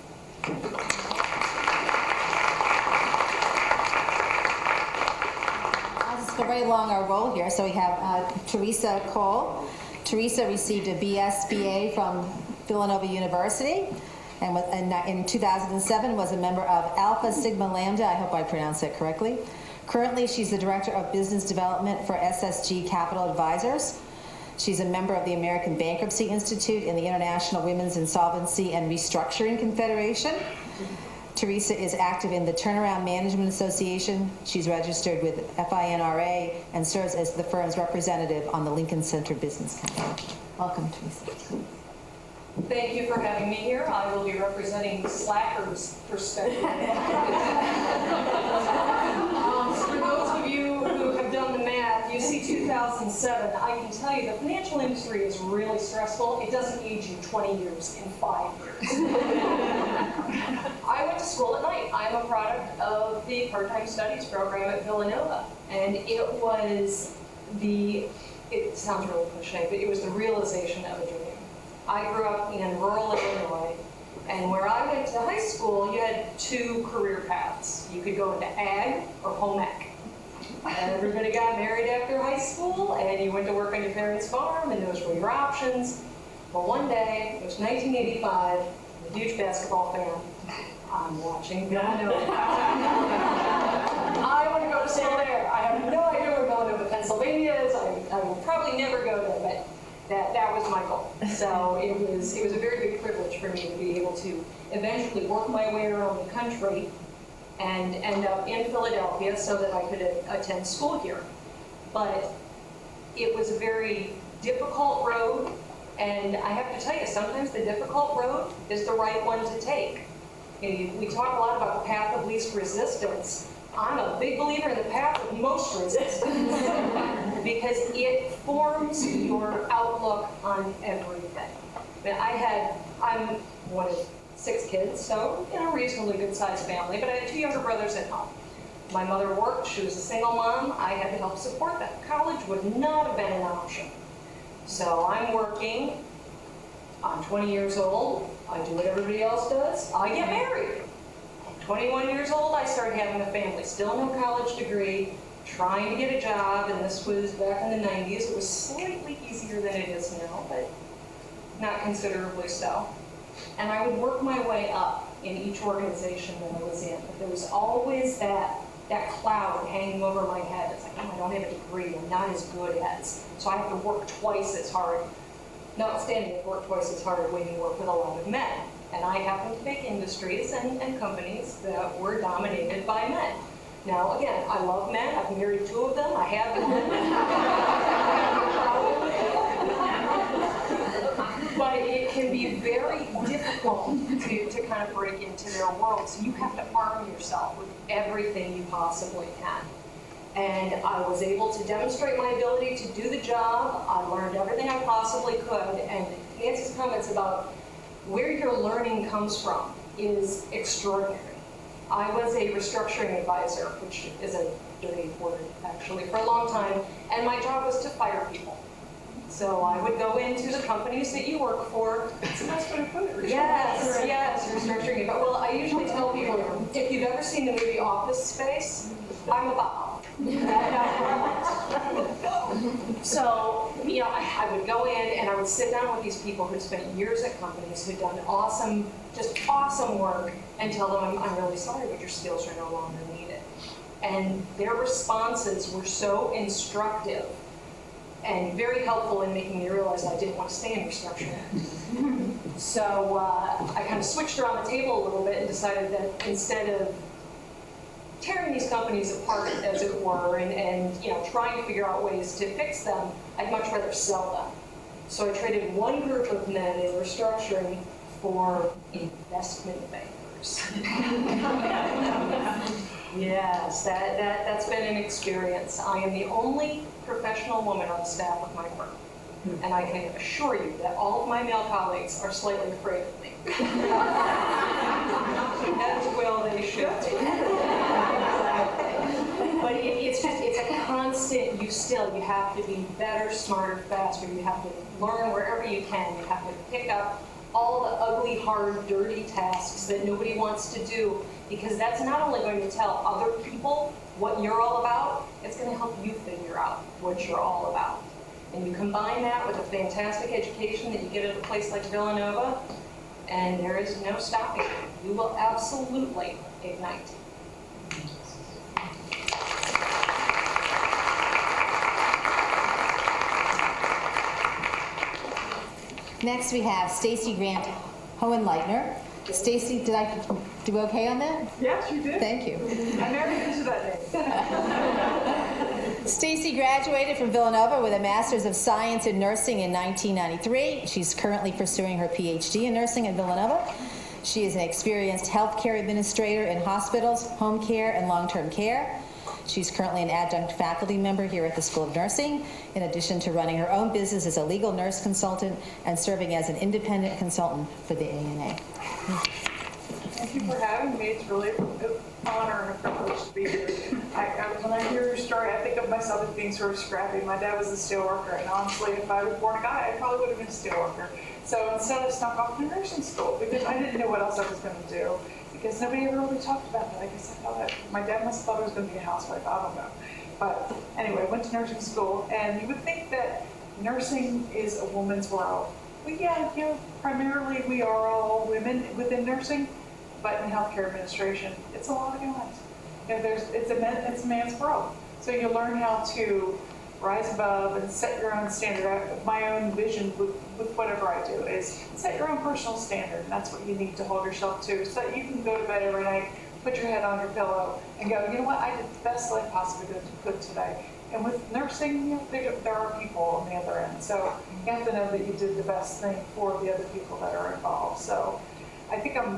I'll just go right along our roll here. So we have Teresa Cole. Teresa received a BS/BA from Villanova University, and in 2007 was a member of Alpha Sigma Lambda. I hope I pronounced that correctly. Currently, she's the Director of Business Development for SSG Capital Advisors. She's a member of the American Bankruptcy Institute and the International Women's Insolvency and Restructuring Confederation. Teresa is active in the Turnaround Management Association. She's registered with FINRA and serves as the firm's representative on the Lincoln Center Business Council. Welcome, Teresa. Thank you for having me here. I will be representing Slacker's perspective. For those of you who have done the math, you see 2007 2007, I can tell you the financial industry is really stressful. It doesn't age you 20 years in 5 years. I went to school at night. I'm a product of the part-time studies program at Villanova. And it sounds really cliche, but it was the realization of a dream. I grew up in rural Illinois, and where I went to high school, you had 2 career paths. You could go into ag or home ec. Everybody got married after high school, and you went to work on your parents' farm, and those were your options. Well, one day, it was 1985, I'm a huge basketball fan. I'm watching Villanova. I want to go to school there. I have no idea where Villanova, Pennsylvania is. I will probably never go there, but that was my goal. So it was a very big privilege for me to be able to eventually work my way around the country and end up in Philadelphia so that I could attend school here. But it was a very difficult road, and I have to tell you, sometimes the difficult road is the right one to take. We talk a lot about the path of least resistance. I'm a big believer in the path of most resistance because it forms your outlook on everything. I'm one of 6 kids, so reasonably good sized family, but I had 2 younger brothers at home. My mother worked, she was a single mom, I had to help support them. College would not have been an option. So I'm working, I'm 20 years old, I do what everybody else does, I get married. 21 years old, I started having a family, still no college degree, trying to get a job, and this was back in the 90s. It was slightly easier than it is now, but not considerably so. And I would work my way up in each organization that I was in, but there was always that cloud hanging over my head. It's like, oh, I don't have a degree, I'm not as good as, so I have to work twice as hard. Notwithstanding, I work twice as hard when you work with a lot of men. And I happen to pick industries and companies that were dominated by men. Now, again, I love men. I've married 2 of them. I have one. But it can be very difficult to kind of break into their world. So you have to arm yourself with everything you possibly can. And I was able to demonstrate my ability to do the job. I learned everything I possibly could. And Nancy's comments about where your learning comes from is extraordinary. I was a restructuring advisor, which is a dirty word actually, for a long time, and my job was to fire people. So I would go into the companies that you work for. It's a nice way to put it. Yes, restructuring. Well, I usually tell people, if you've ever seen the movie Office Space, I'm about. So, I would go in and I would sit down with these people who'd spent years at companies, who'd done awesome work, and tell them, I'm really sorry, but your skills are no longer needed. And their responses were so instructive and very helpful in making me realize I didn't want to stay in restructuring. So I kind of switched around the table a little bit and decided that instead of tearing these companies apart, as it were, and trying to figure out ways to fix them, I'd much rather sell them. So I traded one group of men in restructuring for investment bankers. Yes, that's been an experience. I am the only professional woman on the staff of my firm. And I can assure you that all of my male colleagues are slightly afraid of me. As well they should be. But it's a constant, you have to be better, smarter, faster. You have to learn wherever you can. You have to pick up all the ugly, hard, dirty tasks that nobody wants to do, because that's not only going to tell other people what you're all about, it's going to help you figure out what you're all about. And you combine that with a fantastic education that you get at a place like Villanova, and there is no stopping you. You will absolutely ignite. Next we have Stacy Grant Hohenleitner. Stacy, did I do okay on that? Yes, you did. Thank you. I'm never used to that name. Stacy graduated from Villanova with a Master's of Science in Nursing in 1993. She's currently pursuing her PhD in nursing at Villanova. She is an experienced healthcare administrator in hospitals, home care, and long-term care. She's currently an adjunct faculty member here at the School of Nursing, in addition to running her own business as a legal nurse consultant and serving as an independent consultant for the ANA. Thank you for having me. It's really an honor and a privilege to be here. When I hear your story, I think of myself as being sort of scrappy. My dad was a steelworker, and honestly, if I was born a guy, I probably would have been a steelworker. So instead, I snuck off to nursing school because I didn't know what else I was going to do, because nobody ever really talked about that. I guess I thought that my dad must have thought I was going to be a housewife. I don't know. But anyway, I went to nursing school, and you would think that nursing is a woman's world. Well, yeah, you know, primarily we are all women within nursing, but in healthcare administration, it's a lot of guys. You know, it's a man's world. So you learn how to rise above and set your own standard. My own vision with whatever I do is set your own personal standard, and that's what you need to hold yourself to, so that you can go to bed every night, put your head on your pillow, and go, you know what, I did the best that I possibly could today. And with nursing, you know, there are people on the other end, so you have to know that you did the best thing for the other people that are involved. So I think I'm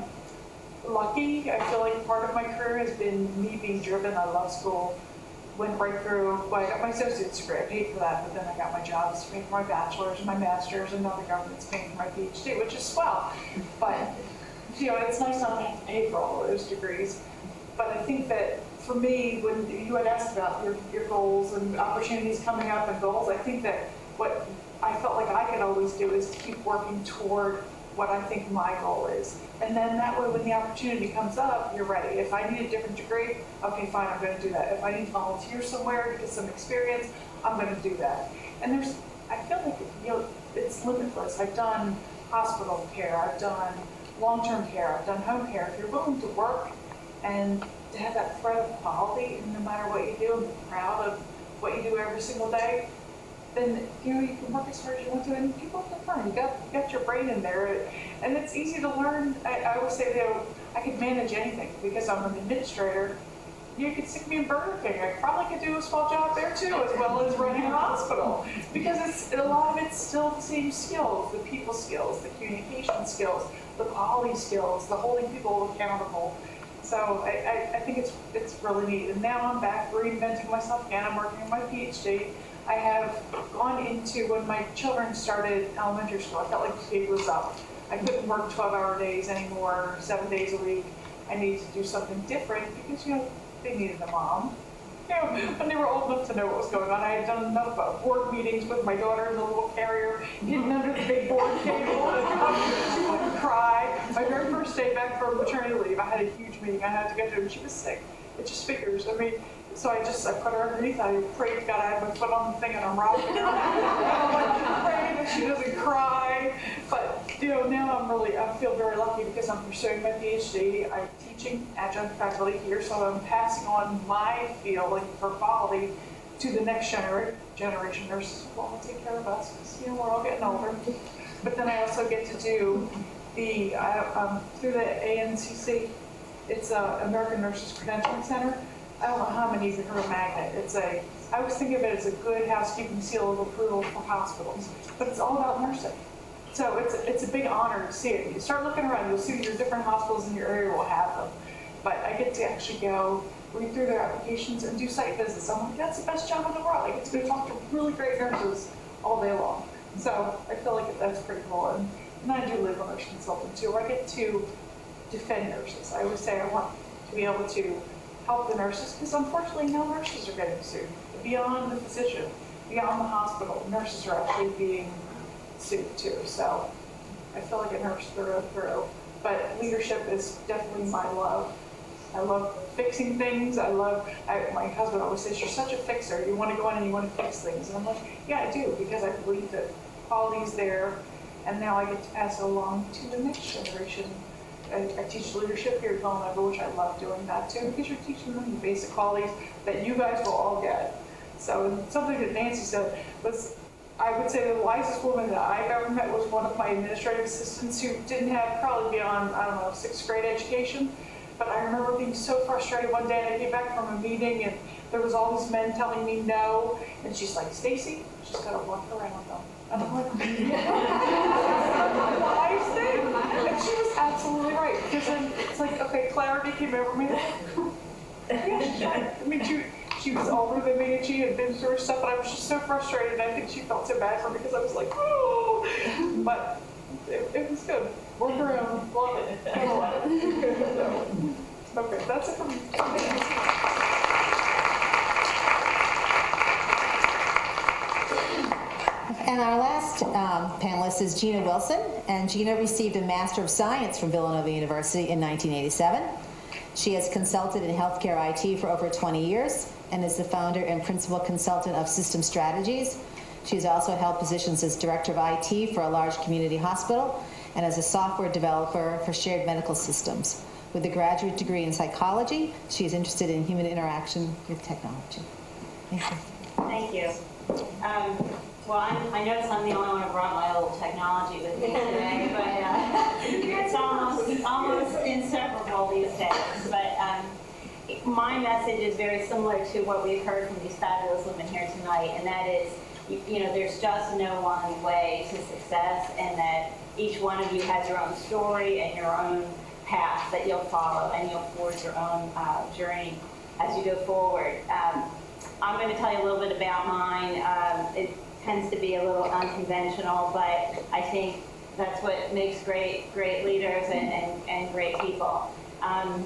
lucky. I feel like part of my career has been me being driven. I love school. Went right through, well, I got my associate's degree, I paid for that, but then I got my jobs, paid for my bachelor's and my master's, and now the government's paying for my PhD, which is swell. But, you know, it's nice not to have to pay for all of those degrees. But I think that for me, when you had asked about your goals and opportunities coming up and goals, I think that what I felt like I could always do is keep working toward what I think my goal is. And then that way, when the opportunity comes up, you're ready. If I need a different degree, okay, fine, I'm going to do that. If I need to volunteer somewhere to get some experience, I'm going to do that. And I feel like, you know, it's limitless. I've done hospital care, I've done long-term care, I've done home care. If you're willing to work and to have that thread of quality, and no matter what you do, and be proud of what you do every single day, then you know you can work as hard as you want to, and people have fun. You got your brain in there, and it's easy to learn. I always say that I could manage anything because I'm an administrator. You could stick me in Burger King. I probably could do a small job there too, as well as running a hospital, because a lot of it's still the same skills: the people skills, the communication skills, the quality skills, the holding people accountable. So I think it's really neat. And now I'm back reinventing myself again. I'm working on my PhD. I have gone into, when my children started elementary school, I felt like the gig was up. I couldn't work 12-hour days anymore, 7 days a week. I needed to do something different because, you know, they needed a mom. You know, when they were old enough to know what was going on, I had done enough board meetings with my daughter in the little carrier, hidden under the big board table, and she wouldn't cry. My very first day back from maternity leave, I had a huge meeting I had to get to, and she was sick. It just figures. I mean, so I put her underneath. I prayed to God. I had my foot on the thing, and I'm rocking her. I'm praying that she doesn't cry. But you know, now I feel very lucky because I'm pursuing my PhD. I'm teaching adjunct faculty here, so I'm passing on my feeling for quality to the next generation nurses who will take care of us, because you know we're all getting older. But then I also get to do through the ANCC. It's American Nurses Credentialing Center. I don't know how many of you heard of Magnet. I always think of it as a good housekeeping seal of approval for hospitals, but it's all about nursing. So it's a big honor to see it. You start looking around, you'll see your different hospitals in your area will have them. But I get to actually go read through their applications and do site visits. I'm like, that's the best job in the world. I get to go talk to really great nurses all day long. So I feel like that's pretty cool. And I do legal nurse consultant too, where I get to defend nurses. I always say I want to be able to help the nurses, because unfortunately no nurses are getting sued. Beyond the physician, beyond the hospital, nurses are actually being sued too. So I feel like a nurse through and through. But leadership is definitely my love. I love fixing things. My husband always says, you're such a fixer. You want to go in and you want to fix things. And I'm like, yeah, I do, because I believe that quality's there. And now I get to pass it along to the next generation. I teach leadership here at Villanova, which I love doing that too, because you're teaching them the basic qualities that you guys will all get. So something that Nancy said was, I would say the wisest woman that I've ever met was one of my administrative assistants who didn't have probably beyond, I don't know, 6th grade education. But I remember being so frustrated one day, and I came back from a meeting, and there was all these men telling me no, and she's like, Stacy, just gotta walk around them. And I'm like, wise thing? And she was absolutely right, because then it's like, okay, clarity came over me. Yeah, she's right. I mean, she was older than me and she had been through stuff, and I was just so frustrated. I think she felt so bad for me because I was like, oh, but it was good. Work around, love it. I love it. Okay, that's it for me. And our last panelist is Gina Wilson, and Gina received a Master of Science from Villanova University in 1987. She has consulted in healthcare IT for over 20 years and is the founder and principal consultant of System Strategies. She's also held positions as Director of IT for a large community hospital and as a software developer for shared medical systems. With a graduate degree in psychology, she is interested in human interaction with technology. Thank you. Thank you. Well, I notice I'm the only one who brought my little technology with me today, but it's almost inseparable these days. But my message is very similar to what we've heard from these fabulous women here tonight, and that is, there's just no one way to success, and that each one of you has your own story and your own path that you'll follow, and you'll forge your own journey as you go forward. I'm going to tell you a little bit about mine. It tends to be a little unconventional, but I think that's what makes great leaders and great people. I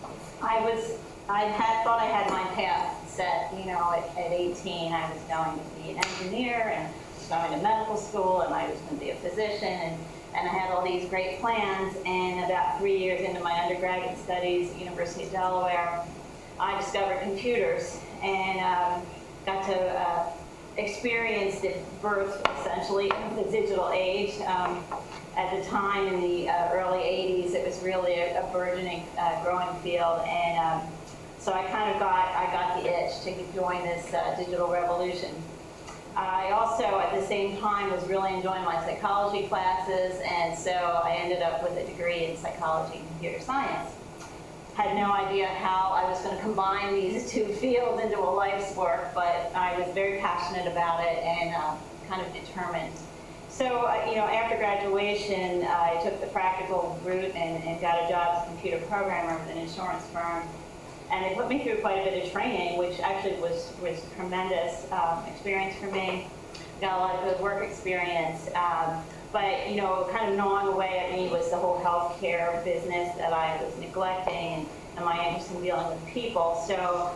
thought I had my path set. At 18, I was going to be an engineer and going to medical school, and I was going to be a physician, and I had all these great plans. And about 3 years into my undergraduate studies at the University of Delaware, I discovered computers and got to experience the birth, essentially, of the digital age. At the time, in the early 80s, it was really a burgeoning, growing field, and so I got the itch to join this digital revolution. I also, at the same time, was really enjoying my psychology classes, and so I ended up with a degree in psychology and computer science. Had no idea how I was going to combine these two fields into a life's work, but I was very passionate about it and kind of determined. So, after graduation, I took the practical route and got a job as a computer programmer with an insurance firm. And it put me through quite a bit of training, which actually was tremendous experience for me. Got a lot of good work experience. But, kind of gnawing away at me was the whole healthcare business that I was neglecting and my interest in dealing with people. So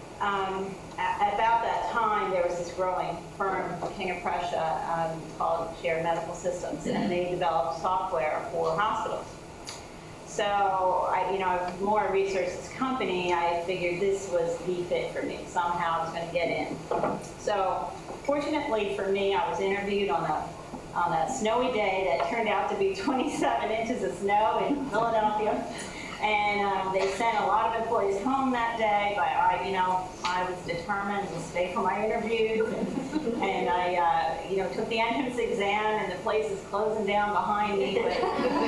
about that time, there was this growing firm, King of Prussia, called Shared Medical Systems, and they developed software for hospitals. So the more I researched this company, I figured this was the fit for me. Somehow I was going to get in. So fortunately for me, I was interviewed on a snowy day that turned out to be 27 inches of snow in Philadelphia. And they sent a lot of employees home that day, but I was determined to stay for my interviews. And I, took the entrance exam, and the place is closing down behind me. But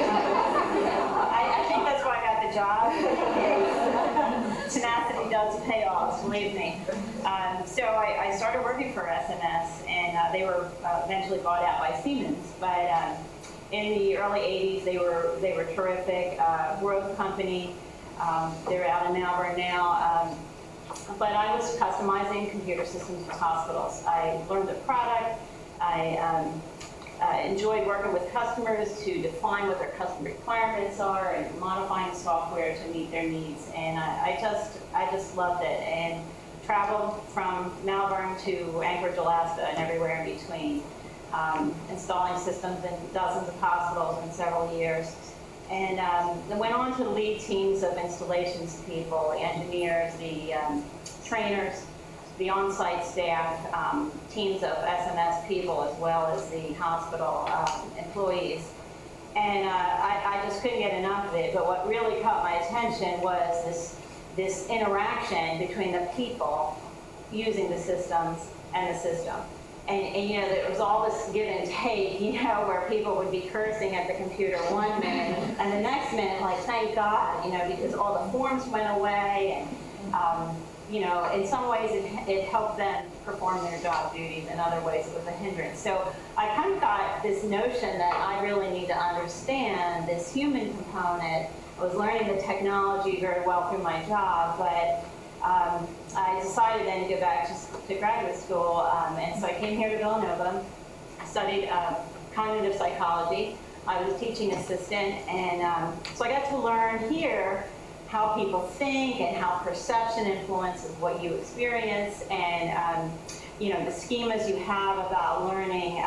I think that's why I got the job. Tenacity does pay off, believe me. So I started working for SMS, and they were eventually bought out by Siemens. But in the early 80s, they were terrific, growth company. They're out in Malvern now. But I was customizing computer systems for hospitals. I learned the product. I enjoyed working with customers to define what their customer requirements are and modifying software to meet their needs. And I just loved it, and traveled from Malvern to Anchorage, Alaska, and everywhere in between. Installing systems in dozens of hospitals in several years. And then went on to lead teams of installations people, the engineers, the trainers, the on-site staff, teams of SMS people, as well as the hospital employees. And I just couldn't get enough of it. But what really caught my attention was this interaction between the people using the systems and the system. And there was all this give and take, where people would be cursing at the computer one minute, and the next minute, like, thank God, because all the forms went away, and, in some ways it helped them perform their job duties, in other ways it was a hindrance. So I kind of got this notion that I really need to understand this human component. I was learning the technology very well through my job, but I decided then to go back to graduate school, and so I came here to Villanova, studied cognitive psychology. I was a teaching assistant, and so I got to learn here how people think and how perception influences what you experience, and you know, the schemas you have about learning,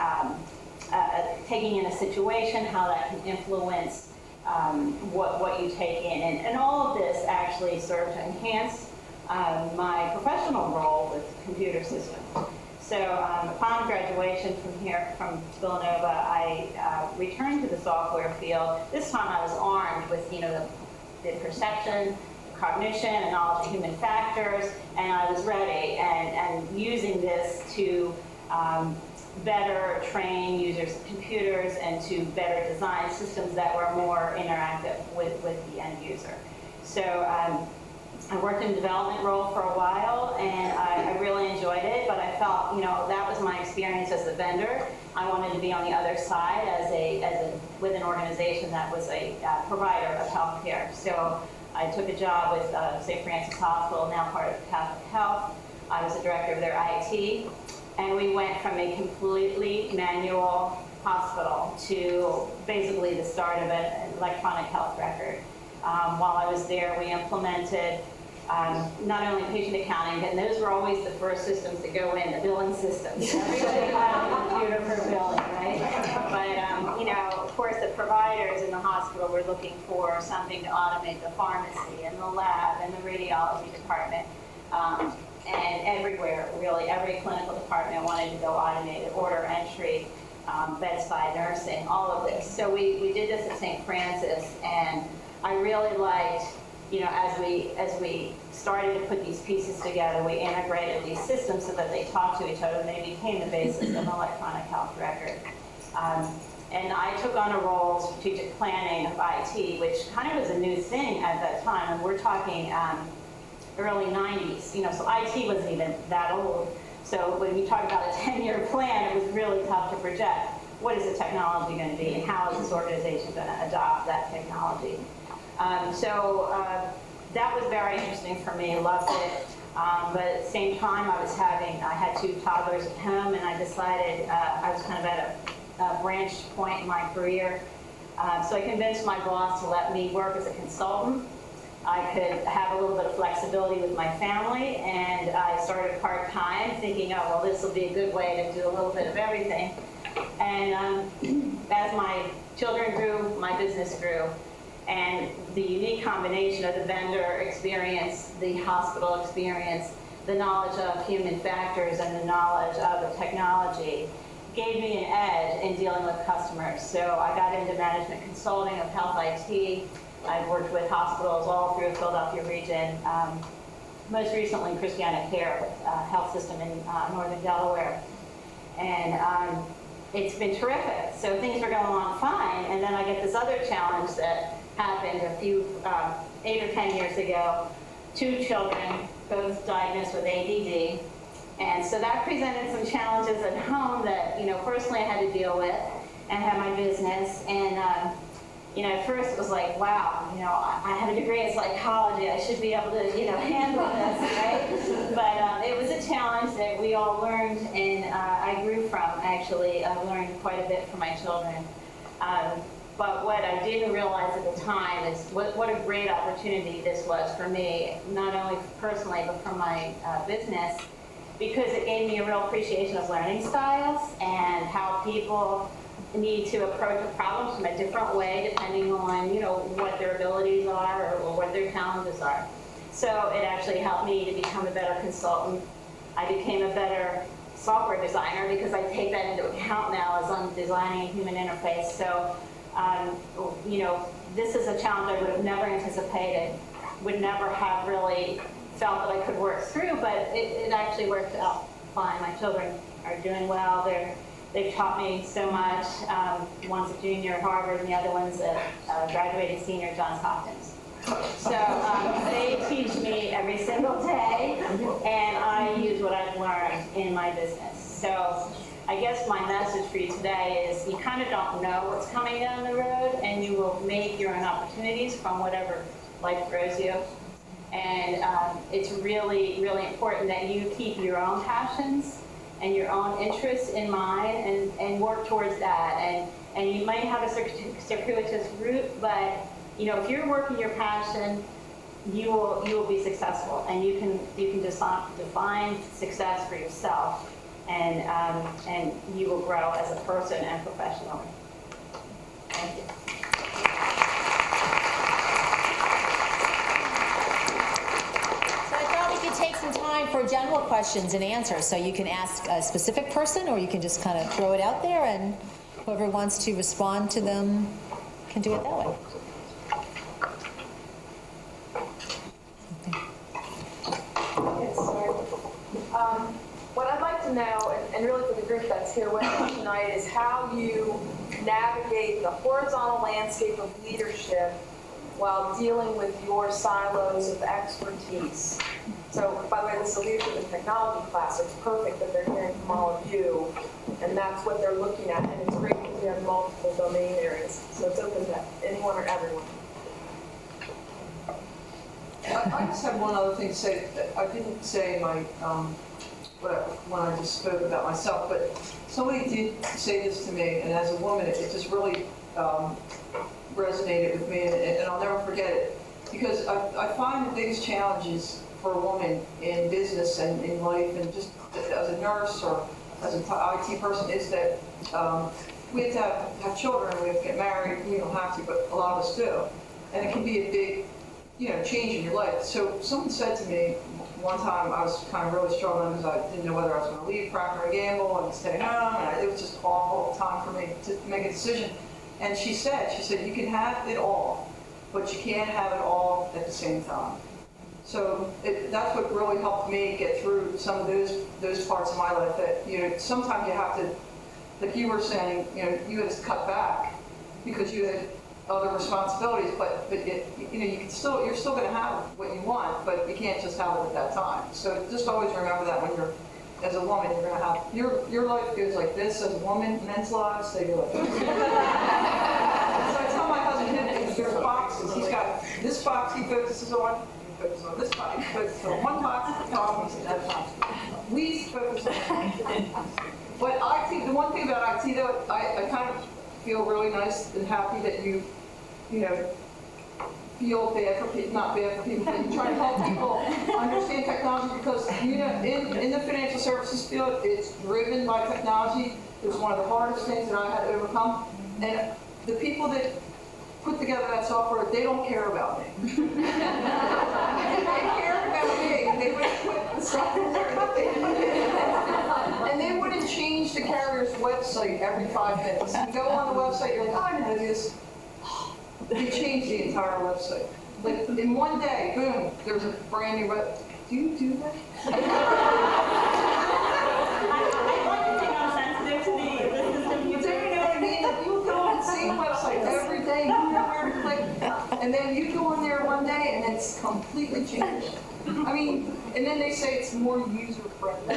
taking in a situation, how that can influence what you take in. And all of this actually served to enhance my professional role with computer systems. So upon graduation from Villanova, I returned to the software field. This time I was armed with, you know, the perception, cognition, and knowledge of human factors, and I was ready and using this to better train users of computers and to better design systems that were more interactive with the end user. So I worked in a development role for a while, and I really enjoyed it, but I felt, you know, that was my experience as a vendor. I wanted to be on the other side with an organization that was a provider of healthcare. So I took a job with St. Francis Hospital, now part of Catholic Health. I was the director of their IT, and we went from a completely manual hospital to basically the start of an electronic health record. While I was there, we implemented not only patient accounting, and those were always the first systems to go in, the billing systems. Everybody had a computer for billing, right? But, you know, of course, the providers in the hospital were looking for something to automate the pharmacy and the lab and the radiology department. And everywhere, really, every clinical department wanted to go automated, order entry, bedside nursing, all of this. So we did this at St. Francis, and I really liked, you know, as we started to put these pieces together, we integrated these systems so that they talked to each other, and they became the basis of an electronic health record. And I took on a role, strategic planning of IT, which kind of was a new thing at that time, and we're talking early 90s, you know, so IT wasn't even that old. So when we talk about a 10-year plan, it was really tough to project. What is the technology going to be, and how is this organization going to adopt that technology? That was very interesting for me, loved it. But at the same time, I had 2 toddlers at home, and I decided I was kind of at a branch point in my career. So I convinced my boss to let me work as a consultant. I could have a little bit of flexibility with my family, and I started part-time thinking, oh, well, this will be a good way to do a little bit of everything. And as my children grew, my business grew. And the unique combination of the vendor experience, the hospital experience, the knowledge of human factors, and the knowledge of the technology gave me an edge in dealing with customers. So I got into management consulting of health IT. I've worked with hospitals all through the Philadelphia region, most recently Christiana Care, a health system in northern Delaware. And it's been terrific. So things are going along fine, and then I get this other challenge that happened a few, 8 or 10 years ago. 2 children, both diagnosed with ADD. And so that presented some challenges at home that, you know, personally I had to deal with, and had my business. And you know, at first it was like, wow, you know, I have a degree in psychology, I should be able to, you know, handle this, right? But it was a challenge that we all learned, and I grew from, actually. I learned quite a bit from my children. But what I didn't realize at the time is what a great opportunity this was for me, not only personally, but for my business, because it gave me a real appreciation of learning styles and how people need to approach a problem from a different way depending on, you know, what their abilities are or what their challenges are. So it actually helped me to become a better consultant. I became a better software designer because I take that into account now as I'm designing a human interface. So, you know, this is a challenge I would have never anticipated, would never have really felt that I could work through, but it actually worked out fine. My children are doing well. They've taught me so much. One's a junior at Harvard, and the other one's a graduating senior at Johns Hopkins. So they teach me every single day, and I use what I've learned in my business. So I guess my message for you today is you kind of don't know what's coming down the road, and you will make your own opportunities from whatever life throws you. And it's really, really important that you keep your own passions and your own interests in mind and work towards that. And you might have a circuitous route, but if you're working your passion, you will be successful, and you can define success for yourself, and you will grow as a person and professionally. Thank you. So I thought we could take some time for general questions and answers. So you can ask a specific person, or you can just kind of throw it out there, and whoever wants to respond to them can do it that way. What I'd like to know, and really for the group that's here with us tonight, is how you navigate the horizontal landscape of leadership while dealing with your silos of expertise. So, by the way, this is a leadership and technology class, so it's perfect that they're hearing from all of you, and that's what they're looking at, and it's great because we have multiple domain areas, so it's open to anyone or everyone. I just have one other thing to say. I didn't say in my when I just spoke about myself, but somebody did say this to me, and as a woman, it just really resonated with me, and I'll never forget it, because I find the biggest challenges for a woman in business and in life, and just as a nurse or as an IT person, is that we have to have children, we have to get married. We don't have to, but a lot of us do, and it can be a big change in your life. So someone said to me one time, I was kind of really struggling because I didn't know whether I was going to leave Procter & Gamble and stay home, and it was just an awful time for me to make a decision. And she said, you can have it all, but you can't have it all at the same time. So that's what really helped me get through some of those parts of my life that, sometimes you have to, like you were saying, you had to cut back because you had other responsibilities, but you're still going to have what you want, but you can't just have it at that time. So just always remember that when you're, as a woman, you're going to have, your life goes like this as a woman, men's lives, they go like this. So I tell my husband, there's boxes. He's got this box he focuses on, he focuses on this box, he focuses on one box, that box. We focus on But IT, the one thing about IT though, I kind of feel really nice and happy that you feel bad for people, not bad for people, but you try to help people understand technology, because in the financial services field, it's driven by technology. It was one of the hardest things that I had to overcome. And the people that put together that software, they don't care about me. If they cared about me, they would put the software that they and they wouldn't change the carrier's website every 5 minutes. You go on the website, you're like, oh, I know this. They changed the entire website. Like in one day, boom, there's a brand new web. Do you do that? I'd like to take on sensitive to the system. You know what I mean? You go on the same website every day, you know where to click, and then you go on there one day and it's completely changed. I mean, and then they say it's more user friendly.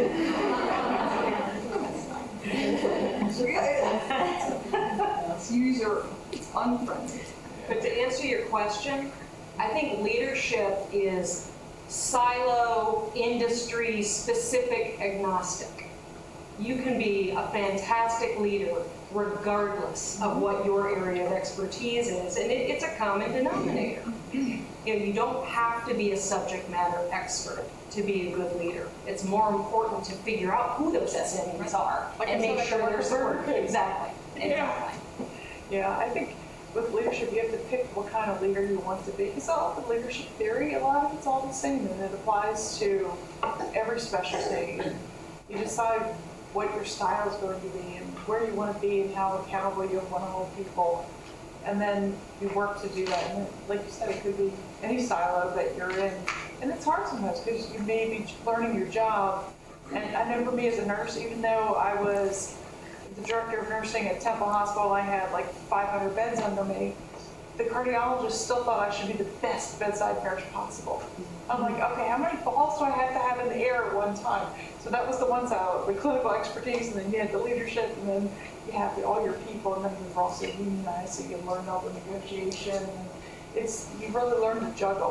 So yeah, it's user unfriendly. But to answer your question, I think leadership is silo, industry, specific, agnostic. You can be a fantastic leader regardless of what your area of expertise is, and it's a common denominator. You don't have to be a subject matter expert to be a good leader. It's more important to figure out who those SMEs are and make sure they're served. Exactly. Yeah, I think with leadership, you have to pick what kind of leader you want to be. Because all the leadership theory, a lot of it's all the same, and it applies to every specialty. You decide what your style is going to be and where you want to be and how accountable you want to hold people. And then you work to do that. And then, like you said, it could be any silo that you're in. And it's hard sometimes because you may be learning your job. And I know for me as a nurse, even though I was the director of nursing at Temple Hospital, I had like 500 beds under me. The cardiologist still thought I should be the best bedside nurse possible. I'm like, okay, how many balls do I have to have in the air at one time? So that was the one side, the clinical expertise, and then you had the leadership, and then you have all your people, and then you're also unionized, so you learn all the negotiation. And you really learn to juggle.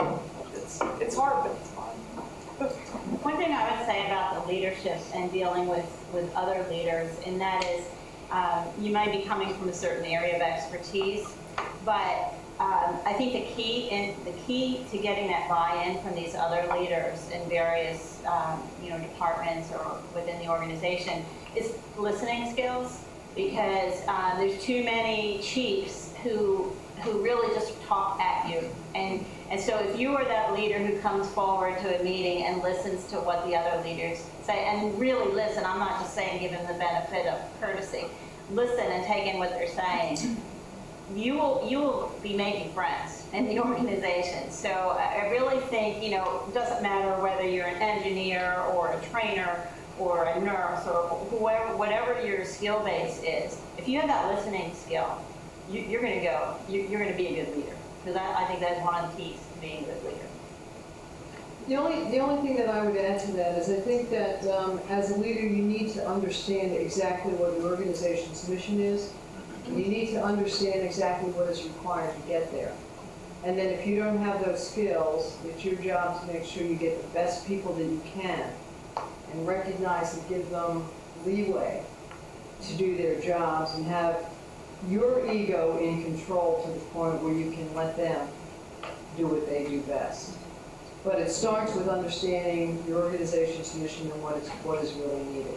it's hard, but it's fun. One thing I would say about the leadership and dealing with other leaders, and that is you might be coming from a certain area of expertise, but I think the key to getting that buy-in from these other leaders in various departments or within the organization is listening skills, because there's too many chiefs who really just talk at you. And so if you are that leader who comes forward to a meeting and listens to what the other leaders say, and really listen, I'm not just saying give them the benefit of courtesy, listen and take in what they're saying, you will be making friends in the organization. So I really think, it doesn't matter whether you're an engineer or a trainer or a nurse or whatever your skill base is, if you have that listening skill, you're going to be a good leader. Because I think that's one of the keys to being a good leader. The only thing that I would add to that is I think that as a leader, you need to understand exactly what your organization's mission is. You need to understand exactly what is required to get there. And then if you don't have those skills, it's your job to make sure you get the best people that you can and recognize and give them leeway to do their jobs and have your ego in control to the point where you can let them do what they do best. But it starts with understanding your organization's mission and what is really needed.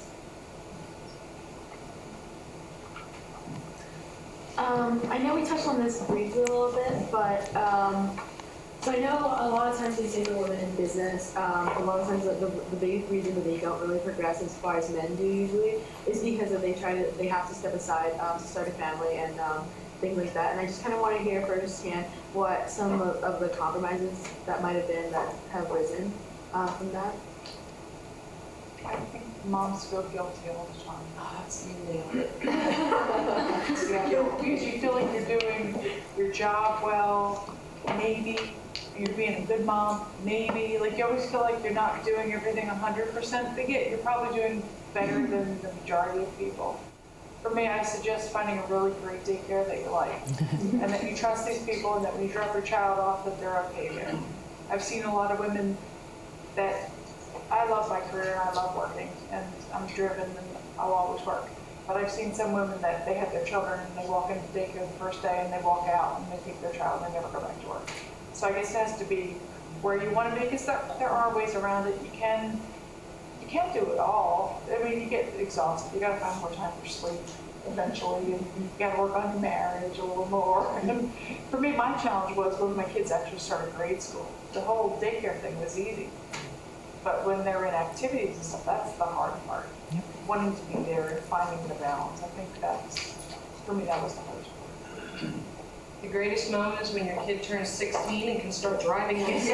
I know we touched on this briefly a little bit, but so I know a lot of times they say for women in business, a lot of times the big reason that they don't really progress as far as men do usually is because they have to step aside to start a family and things like that. And I just kind of want to hear firsthand what some of the compromises that might have been that have risen from that. I think moms feel guilty all the time. Oh, that's you nailed it. Because you feel like you're doing your job well, maybe you're being a good mom, maybe. Like you always feel like you're not doing everything 100%, but yet you're probably doing better than the majority of people. For me, I suggest finding a really great daycare that you like, and that you trust these people, and that when you drop your child off, that they're okay there. I've seen a lot of women that I love my career, I love working, and I'm driven, and I'll always work. But I've seen some women that they have their children, and they walk into daycare the first day, and they walk out, and they take their child, and they never go back to work. So I guess it has to be where you want to be, because there are ways around it. You can't do it all. I mean, you get exhausted. You got to find more time for sleep eventually, and you got to work on your marriage a little more. And for me, my challenge was when my kids actually started grade school. The whole daycare thing was easy. But when they're in activities and stuff, that's the hard part. Yep. Wanting to be there and finding the balance. I think for me, that was the hardest part. The greatest moment is when your kid turns 16 and can start driving himself.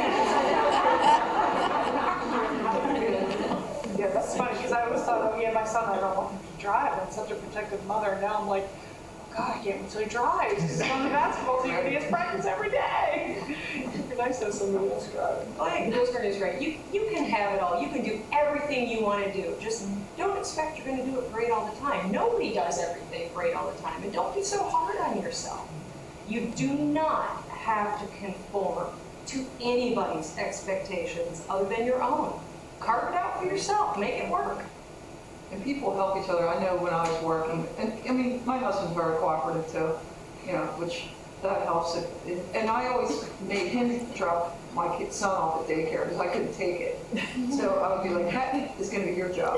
Yeah, that's funny, because I always thought, my son, I don't want him to drive. I'm such a protective mother, and now I'm like, oh God, I can't wait until he drives. He's on the basketball team, and he has practice every day. It'd be nice to have somebody else driving. I think Ghostgirl is right. You can have it all. You can do everything you want to do. Just don't expect you're going to do it great all the time. Nobody does everything great all the time. And don't be so hard on yourself. You do not have to conform to anybody's expectations other than your own. Carve it out for yourself. Make it work. And people help each other. I know when I was working, and I mean, my husband's very cooperative too, which that helps. And I always made him drop my son off at daycare because I couldn't take it. So I would be like, that is going to be your job.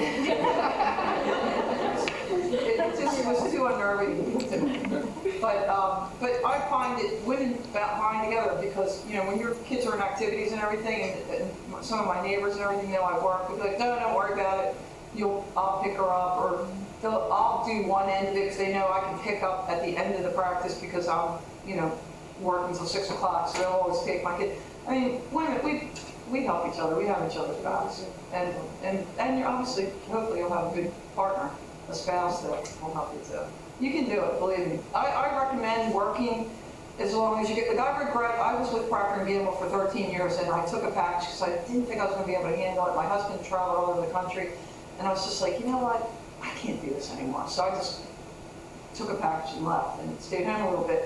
It just was too unnerving to me. But I find that women bind together because, when your kids are in activities and everything, and some of my neighbors and everything know I work, they'll be like, no, don't worry about it. I'll pick her up, or I'll do one end of it because they know I can pick up at the end of the practice because I'm, working until 6 o'clock, so they'll always take my kid. I mean, women, we help each other. We have each other's backs, and you're obviously, hopefully, you'll have a good partner, a spouse that will help you too. You can do it, believe me. I recommend working as long as you get. I regret. I was with Procter & Gamble for 13 years, and I took a package because I didn't think I was going to be able to handle it. My husband traveled all over the country. And I was just like, you know what? I can't do this anymore. So I just took a package and left and stayed home a little bit.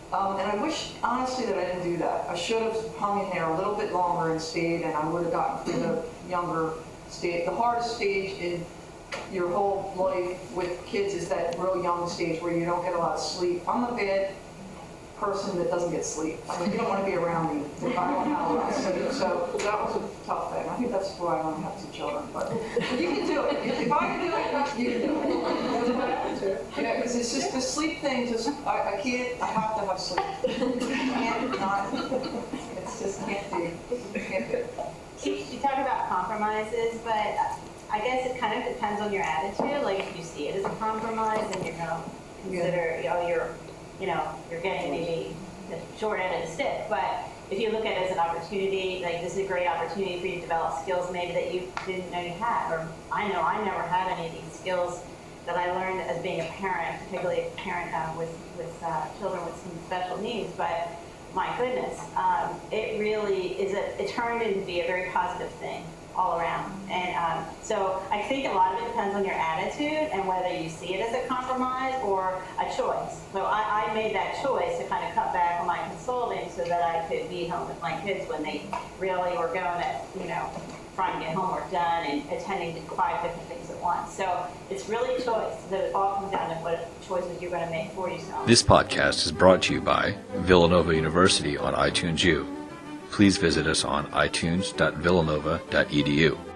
And I wish, honestly, that I didn't do that. I should have hung in there a little bit longer and stayed, and I would have gotten through the younger stage. The hardest stage in your whole life with kids is that real young stage where you don't get a lot of sleep. I'm a bad person that doesn't get sleep. I mean, you don't want to be around me if I don't have a lot of sleep. So that was a tough thing. I think that's why I only have 2 children. But you can do it. If I can do it, you can do it. Yeah, because it's just the sleep thing. Just I can't. I have to have sleep. Can't not. It's just can't be. Can't be. You talk about compromises, but I guess it kind of depends on your attitude. Like if you see it as a compromise, then you're going to consider, you're getting maybe the short end of the stick. But if you look at it as an opportunity, like this is a great opportunity for you to develop skills maybe that you didn't know you had. Or I know I never had any of these skills that I learned as being a parent, particularly a parent with children with some special needs. But my goodness, it really is it turned into be a very positive thing all around. And so I think a lot of it depends on your attitude and whether you see it as a compromise or a choice. So I made that choice to kind of cut back on my consulting so that I could be home with my kids when they really were going at, trying to get homework done and attending to 5 different things at once. So it's really a choice. So it all comes down to what choices you're going to make for yourself. This podcast is brought to you by Villanova University on iTunes U. Please visit us on itunes.villanova.edu.